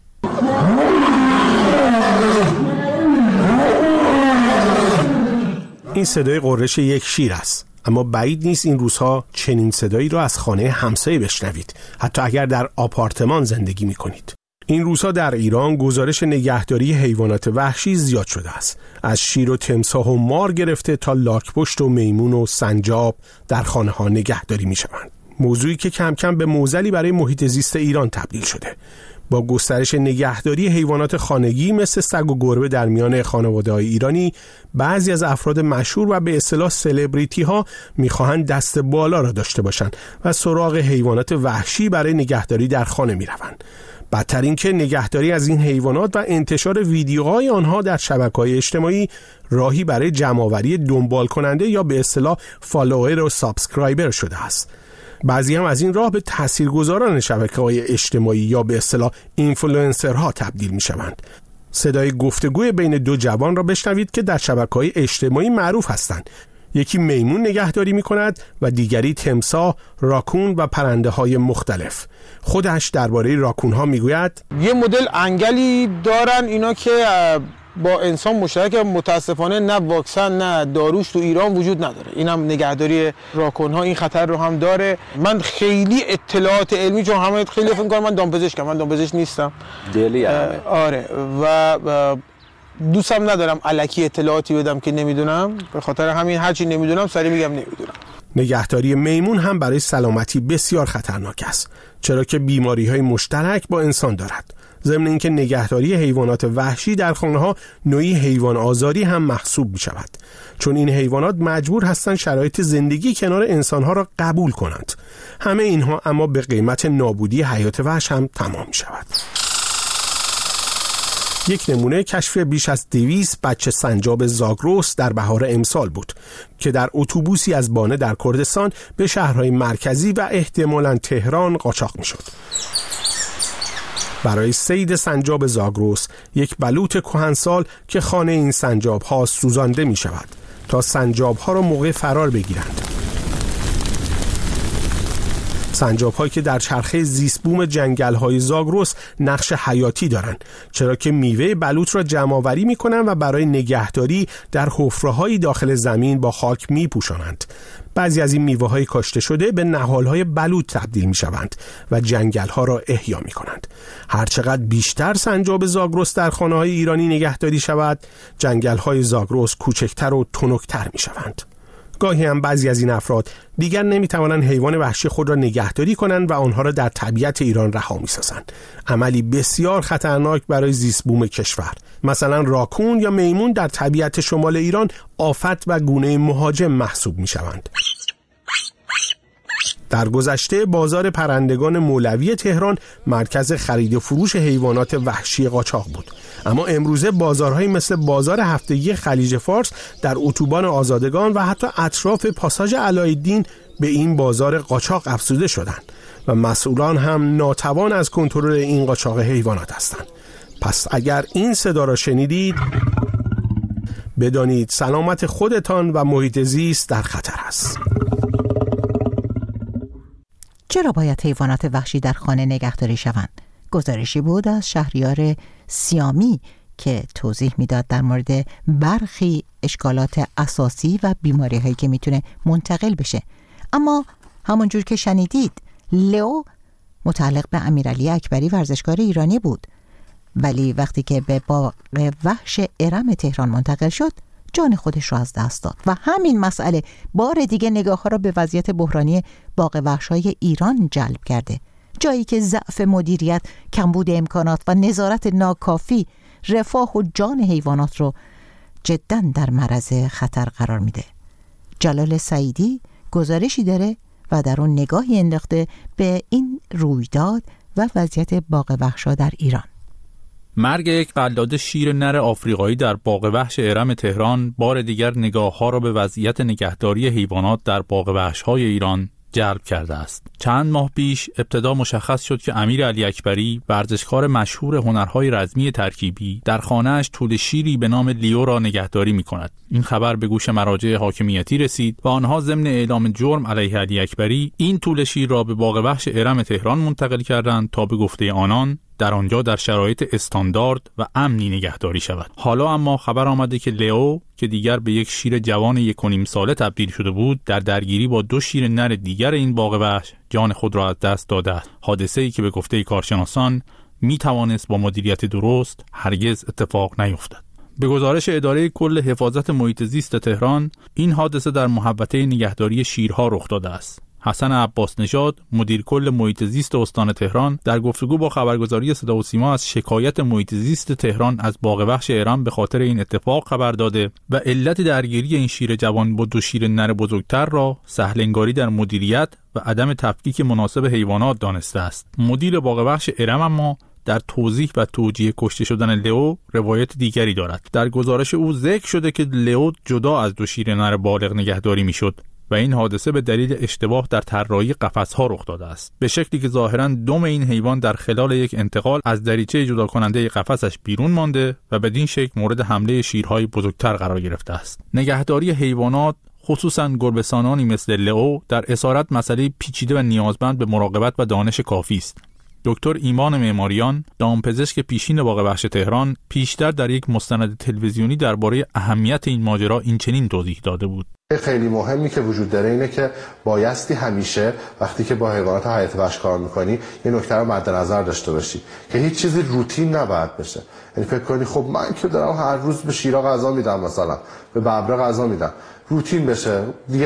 این صدای قررش یک شیر است، اما بعید نیست این روزها چنین صدایی را از خانه همسایه بشنوید، حتی اگر در آپارتمان زندگی می کنید. این روزها در ایران گزارش نگهداری حیوانات وحشی زیاد شده است. از شیر و تمساح و مار گرفته تا لاک‌پشت و میمون و سنجاب در خانه ها نگهداری می شوند. موضوعی که کم کم به معضلی برای محیط زیست ایران تبدیل شده. با گسترش نگهداری حیوانات خانگی مثل سگ و گربه در میان خانواده‌های ایرانی، بعضی از افراد مشهور و به اصطلاح سلبریتی ها می‌خواهند دست بالا را داشته باشند و سراغ حیوانات وحشی برای نگهداری در خانه می‌روند. بدتر این که نگهداری از این حیوانات و انتشار ویدیوهای آنها در شبکه‌های اجتماعی راهی برای جمع‌آوری دنبال کننده یا به اصطلاح فالوور و سابسکرایبر شده است. بعضی هم از این راه به تاثیرگذاران شبکه‌های اجتماعی یا به اصطلاح اینفلوئنسرها تبدیل می‌شوند. صدای گفتگوی بین دو جوان را بشنوید که در شبکه‌های اجتماعی معروف هستند. یکی میمون نگهداری می‌کند و دیگری تمساح، راکون و پرنده‌های مختلف. خودش درباره راکون‌ها می‌گوید: یه مدل انگلی دارن اینا که با انسان مشترک، متاسفانه نه واکسن نه داروش تو ایران وجود نداره. اینم نگهداری راکون ها این خطر رو هم داره. من خیلی اطلاعات علمی، چون همه خیلی فکر می‌کنن من دامپزشکم، من دامپزشک نیستم. دلی همه. آره و دوستم ندارم الکی اطلاعاتی بدم که نمیدونم، به خاطر همین هرچی نمیدونم سری میگم نمیدونم. نگهداری میمون هم برای سلامتی بسیار خطرناک است، چرا که بیماری‌های مشترک با انسان دارد. ضمن اینکه نگهداری حیوانات وحشی در خانه‌ها نوعی حیوان آزاری هم محسوب می‌شود، چون این حیوانات مجبور هستند شرایط زندگی کنار انسان‌ها را قبول کنند. همه اینها اما به قیمت نابودی حیات وحش هم تمام می‌شود. یک نمونه کشف بیش از دویست بچه سنجاب زاگرس در بهار امسال بود که در اتوبوسی از بانه در کردستان به شهرهای مرکزی و احتمالاً تهران قاچاق می‌شد. برای صید سنجاب زاگرس یک بلوط کهنسال که خانه این سنجاب ها سوزانده می شود تا سنجاب ها را موقع فرار بگیرند. سنجاب هایی که در چرخه زیستبوم جنگل های زاگرس نقش حیاتی دارند، چرا که میوه بلوط را جمع آوری می کنند و برای نگهداری در حفره های داخل زمین با خاک می پوشانند. بعضی از این میوه های کاشته شده به نهال های بلوط تبدیل می شوند و جنگل ها را احیا می کنند. هرچقدر بیشتر سنجاب زاگرس در خانه های ایرانی نگهداری شود، جنگل های زاگرس کوچکتر و تنکتر می شوند. گاهی هم بعضی از این افراد دیگر نمی توانند حیوان وحشی خود را نگهداری کنند و آنها را در طبیعت ایران رها می سازند. عملی بسیار خطرناک برای زیست بوم کشور. مثلا راکون یا میمون در طبیعت شمال ایران آفت و گونه مهاجم محسوب می شوند. در گذشته بازار پرندگان مولوی تهران مرکز خرید و فروش حیوانات وحشی قاچاق بود، اما امروزه بازارهایی مثل بازار هفتگی خلیج فارس در اتوبان آزادگان و حتی اطراف پاساژ علاءالدین به این بازار قاچاق افزوده شدند و مسئولان هم ناتوان از کنترل این قاچاق حیوانات هستند. پس اگر این صدا را شنیدید، بدانید سلامت خودتان و محیط زیست در خطر است. چرا باید حیوانات وحشی در خانه نگهداری شوند؟ گزارشی بود از شهریار سیامی که توضیح میداد در مورد برخی اشکالات اساسی و بیماری هایی که میتونه منتقل بشه. اما همونجور که شنیدید، لئو متعلق به امیرعلی اکبری ورزشکار ایرانی بود، ولی وقتی که به باغ وحش ارم تهران منتقل شد جان خودش رو از دست داد و همین مسئله بار دیگه نگاه ها را به وضعیت بحرانی باغ وحش‌های ایران جلب کرده، جایی که ضعف مدیریت، کمبود امکانات و نظارت ناکافی رفاه و جان حیوانات رو جداً در معرض خطر قرار میده. جلال سعیدی گزارشی داره و در اون نگاهی انداخته به این رویداد و وضعیت باغ وحش‌ها در ایران. مرگ یک قلاده شیر نر آفریقایی در باغ وحش ارم تهران بار دیگر نگاه‌ها را به وضعیت نگهداری حیوانات در باغ وحش‌های ایران جلب کرده است. چند ماه پیش ابتدا مشخص شد که امیرعلی اکبری، ورزشکار مشهور هنرهای رزمی ترکیبی، در خانه‌اش توله شیری به نام لیو را نگهداری می‌کند. این خبر به گوش مراجع حاکمیتی رسید و آنها ضمن اعلام جرم علیه علی اکبری این توله شیر را به باغ وحش ارم تهران منتقل کردند تا به گفته آنان در آنجا در شرایط استاندارد و امنی نگهداری شود. حالا اما خبر آمده که لئو که دیگر به یک شیر جوان یک و نیم ساله تبدیل شده بود، در درگیری با دو شیر نر دیگر این باغ وحش جان خود را از دست داده است. حادثه‌ای که به گفته کارشناسان می توانست با مدیریت درست هرگز اتفاق نیفتد. به گزارش اداره کل حفاظت محیط زیست تهران، این حادثه در محوطه نگهداری شیرها رخ داده است. حسن عباس نژاد، مدیر کل محیط زیست استان تهران، در گفتگو با خبرگزاری صدا و سیما از شکایت محیط زیست تهران از باغ وحش ارم به خاطر این اتفاق خبر داده و علت درگیری این شیر جوان با دو شیر نر بزرگتر را سهل‌انگاری در مدیریت و عدم تفکیک مناسب حیوانات دانسته است. مدیر باغ وحش ارم اما در توضیح و توجیه کشته شدن لئو روایت دیگری دارد. در گزارش او ذکر شده که لئو جدا از دو شیر نر بالغ نگهداری میشد و این حادثه به دلیل اشتباه در طراحی قفس‌ها رخ داده است، به شکلی که ظاهراً دم این حیوان در خلال یک انتقال از دریچه جدا کننده قفسش بیرون مانده و بدین شکل مورد حمله شیرهای بزرگتر قرار گرفته است. نگهداری حیوانات، خصوصاً گربه‌سانانی مثل لئو، در اسارت مسئله پیچیده و نیازمند به مراقبت و دانش کافی است. دکتر ایمان معماریان، دامپزشک پیشین باغ وحش تهران، پیشتر در یک مستند تلویزیونی درباره اهمیت این ماجرا این چنین توضیح داده بود: خیلی مهمی که وجود داره اینه که بایستی همیشه وقتی که با حیوانات حیات وحش کار میکنی یه نکته رو مد نظر داشته باشی که هیچ چیزی روتین نباید بشه. یعنی فکر کنی خب من که دارم هر روز به شیرا غذا میدم، مثلا به ببرا غذا میدم، روتین بشه دیگه.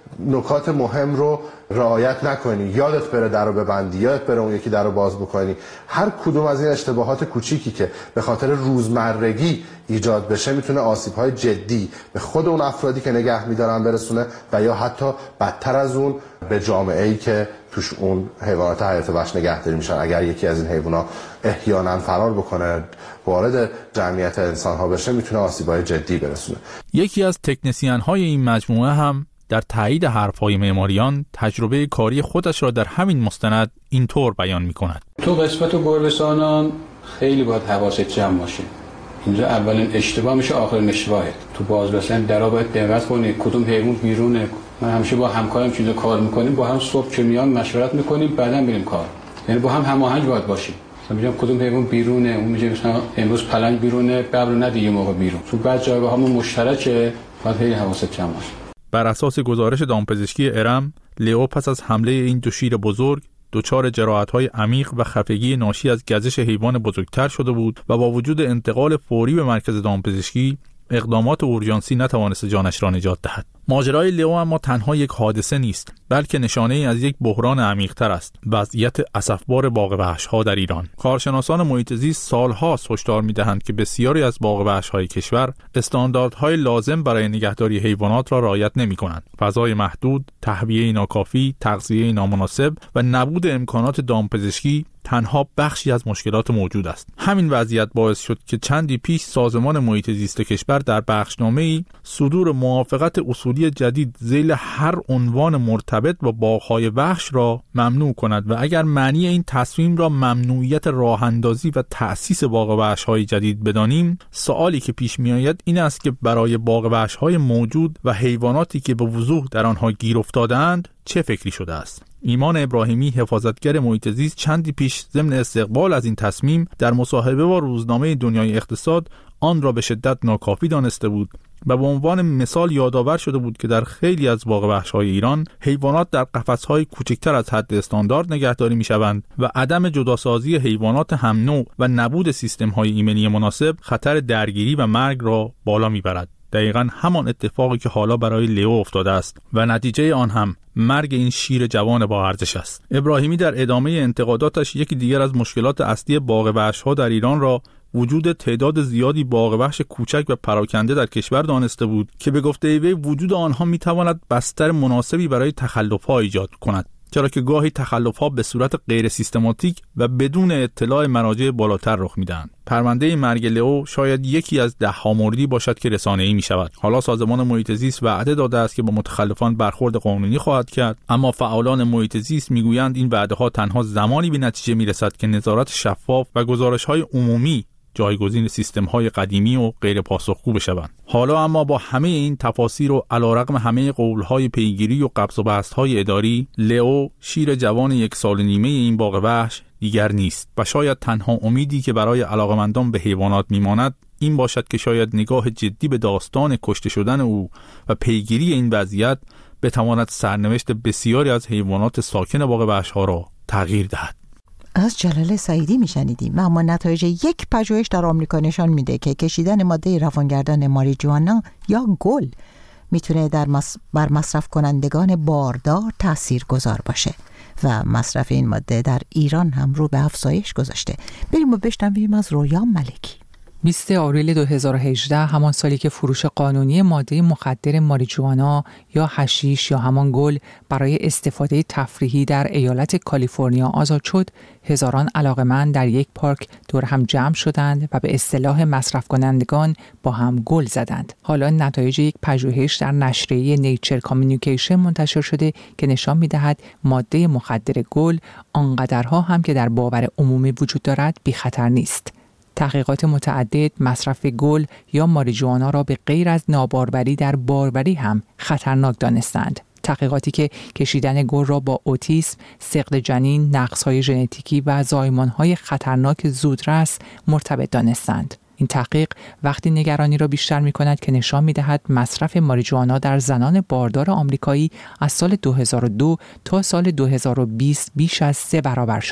نکات مهم رو رعایت نکنی، یادت بره در رو ببندی، یادت بره اون یکی در رو باز بکنی. هر کدوم از این اشتباهات کوچیکی که به خاطر روزمرگی ایجاد بشه میتونه آسیب‌های جدی به خود اون افرادی که نگه می‌دارن برسونه و یا حتی بدتر از اون به جامعه‌ای که توش اون حیوانات حیات وحش نگهداری میشن. اگر یکی از این حیوانات احیانا فرار بکنه، وارد جمعیت انسان‌ها بشه، میتونه آسیب‌های جدی برسونه. یکی از تکنسین‌های این مجموعه هم در تایید حرف‌های معماریان تجربه کاری خودش را در همین مستند اینطور بیان می‌کند. تو قسمت گربه‌سانان خیلی باید حواست جمع باشه. اینجا اولین اشتباه میشه، آخرین اشتباهه. تو بازرسان درا باید دقت کنی کدوم حیوان بیرونه. من همیشه با همکارم چیزا کار می‌کنیم، با هم صبح که میام مشورت می‌کنیم، بعداً میریم کار. یعنی با هم هماهنگ باید باشیم. مثلا میگم کدوم حیوان بیرونه، اون میگه مثلا امروز پلنگ بیرونه، ببر ندی یه موقع بیرون. تو بعضی جاها همون مشترکه، باید خیلی حواست جمع باشه. بر اساس گزارش دامپزشکی ارم، لئو پس از حمله این دو شیر بزرگ دچار جراحت‌های عمیق و خفگی ناشی از گزش حیوان بزرگتر شده بود و با وجود انتقال فوری به مرکز دامپزشکی اقدامات اورژانسی نتوانست جانش را نجات دهد. ماجرای لئو اما تنها یک حادثه نیست، بلکه نشانه ای از یک بحران عمیق‌تر است، وضعیت اسفبار باغ وحش‌ها در ایران. کارشناسان محیط زیست سال‌هاست هشدار می‌دهند که بسیاری از باغ وحش‌های کشور استانداردهای لازم برای نگهداری حیوانات را رعایت نمی‌کنند. فضای محدود، تهویه ناکافی، تغذیه نامناسب و نبود امکانات دامپزشکی تنها بخشی از مشکلات موجود است. همین وضعیت باعث شد که چندی پیش سازمان محیط زیست کشور در بخشنامه‌ای صدور موافقت اصولی جدید ذیل هر عنوان مرتبط با باغ‌های وحش را ممنوع کند و اگر معنی این تصمیم را ممنوعیت راه‌اندازی و تأسیس باغ وحش‌های جدید بدانیم، سوالی که پیش می‌آید این است که برای باغ وحش‌های موجود و حیواناتی که به وضوح در آنها گیر افتاده‌اند چه فکری شده است؟ ایمان ابراهیمی، حفاظتگر محیط زیست، چندی پیش ضمن استقبال از این تصمیم در مصاحبه با روزنامه دنیای اقتصاد آن را به شدت ناکافی دانسته بود و به عنوان مثال یادآور شده بود که در خیلی از باغ وحش‌های ایران حیوانات در قفس‌های کوچکتر از حد استاندارد نگهداری می‌شوند و عدم جداسازی حیوانات هم نوع و نبود سیستم‌های ایمنی مناسب خطر درگیری و مرگ را بالا می‌برد. دقیقاً همان اتفاقی که حالا برای لئو افتاده است و نتیجه آن هم مرگ این شیر جوان با ارزش است. ابراهیمی در ادامه انتقاداتش یکی دیگر از مشکلات اصلی باغ وحش‌ها در ایران را وجود تعداد زیادی باغ وحش کوچک و پراکنده در کشور دانسته بود که به گفته وی وجود آنها میتواند بستر مناسبی برای تخلف‌ها ایجاد کند، چرا که گاهی تخلف‌ها به صورت غیر سیستماتیک و بدون اطلاع مراجع بالاتر رخ میدهند. پرونده مرگ لئو شاید یکی از ده ها موردی باشد که رسانه‌ای می‌شود. حالا سازمان محیط زیست وعده داده است که با متخلفان برخورد قانونی خواهد کرد، اما فعالان محیط زیست میگویند این وعده‌ها تنها زمانی به نتیجه میرسد که نظارت شفاف و گزارش‌های عمومی جایگزین سیستم‌های قدیمی و غیر پاسخگو بشوند. حالا اما با همه این تفاسیر و علیرغم همه قول‌های پیگیری و قبض و بست‌های اداری، لئو شیر جوان یک سال و نیمه این باغ وحش دیگر نیست و شاید تنها امیدی که برای علاقه‌مندان به حیوانات میماند این باشد که شاید نگاه جدی به داستان کشته شدن او و پیگیری این وضعیت بتواند سرنوشت بسیاری از حیوانات ساکن باغ وحش‌ها را تغییر دهد. از جلال سعیدی میشنیدیم، اما نتایج یک پژوهش در آمریکا نشان میده که کشیدن ماده روانگردان ماریجوانا یا گل میتونه در مص... بر مصرف کنندگان باردار تأثیر گذار باشه و مصرف این ماده در ایران هم رو به افزایش گذاشته. بریم و بشنویم از رویا ملکی. بیست آوریل دو هزار و هجده، همان سالی که فروش قانونی ماده مخدر ماریجوانا یا حشیش یا همان گل برای استفاده تفریحی در ایالت کالیفرنیا آزاد شد، هزاران علاقه‌مند در یک پارک دور هم جمع شدند و به اصطلاح مصرف کنندگان با هم گل زدند. حالا نتایج یک پژوهش در نشریه نیچر کامیونیکیشن منتشر شده که نشان می‌دهد ماده مخدر گل آنقدرها هم که در باور عمومی وجود دارد بی خطر نیست. تحقیقات متعدد مصرف گل یا ماریجوانا را به غیر از ناباروری در باروری هم خطرناک دانستند. تحقیقاتی که کشیدن گل را با اوتیسم، سقط جنین، نقص‌های ژنتیکی و زایمان‌های خطرناک زودرس مرتبط دانستند. این تحقیق وقتی نگرانی را بیشتر می‌کند که نشان می‌دهد مصرف ماریجوانا در زنان باردار آمریکایی از سال دو هزار و دو تا سال دو هزار و بیست بیش از سه برابر شده.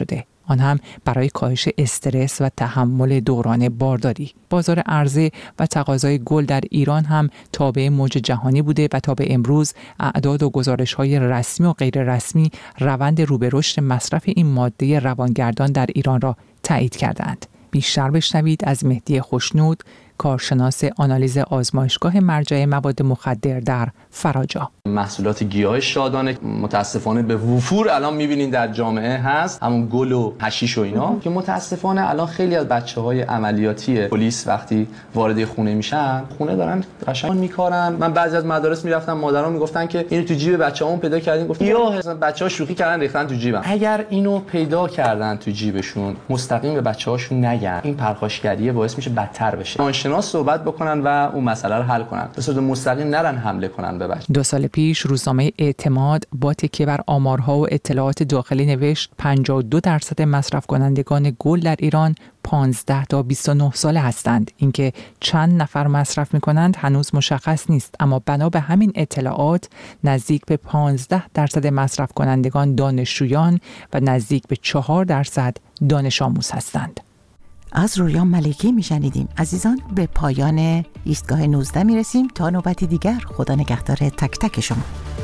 آن هم برای کاهش استرس و تحمل دوران بارداری. بازار عرضه و تقاضای گل در ایران هم تابع موج جهانی بوده و تا به امروز اعداد و گزارش‌های رسمی و غیر رسمی روند رو به رشد مصرف این ماده روانگردان در ایران را تایید کردند. بیشتر بشنوید از مهدی خوشنود، کارشناس آنالیز آزمایشگاه مرجع مواد مخدر در فراجا. محصولات گیاه شادانه متاسفانه به وفور الان می‌بینین در جامعه هست، همون گل و حشیش و اینا که متاسفانه الان خیلی از بچه‌های عملیاتی پلیس وقتی وارد خونه میشن، خونه دارن قشنگ میکارن. من بعضی از مدارس میرفتم، مادران میگفتن که اینو تو جیب بچه‌هامون پیدا کردیم، گفتم یا بچه‌ها شوخی کردن ریختن تو جیبم. اگر اینو پیدا کردن تو جیبشون، مستقیم به بچه‌هاشون نگن، این پرخاشگریه باعث میشه بدتر بشه. روانشناس صحبت بکنن و اون مسئله رو حل کنن، به صورت مستقیم نرن حمله کنن به بچه. دو سال پیش روزنامه اعتماد با تکیه بر آمارها و اطلاعات داخلی نوشت پنجاه و دو درصد مصرف کنندگان گل در ایران پانزده تا بیست و نه ساله هستند. اینکه چند نفر مصرف می‌کنند هنوز مشخص نیست، اما بنا به همین اطلاعات نزدیک به پانزده درصد مصرف کنندگان دانشجویان و نزدیک به چهار درصد دانش آموز هستند. از رویان ملکی میشنیدیم. عزیزان، به پایان ایستگاه نوزده میرسیم. تا نوبتی دیگر، خدا نگهدار تک تک شما.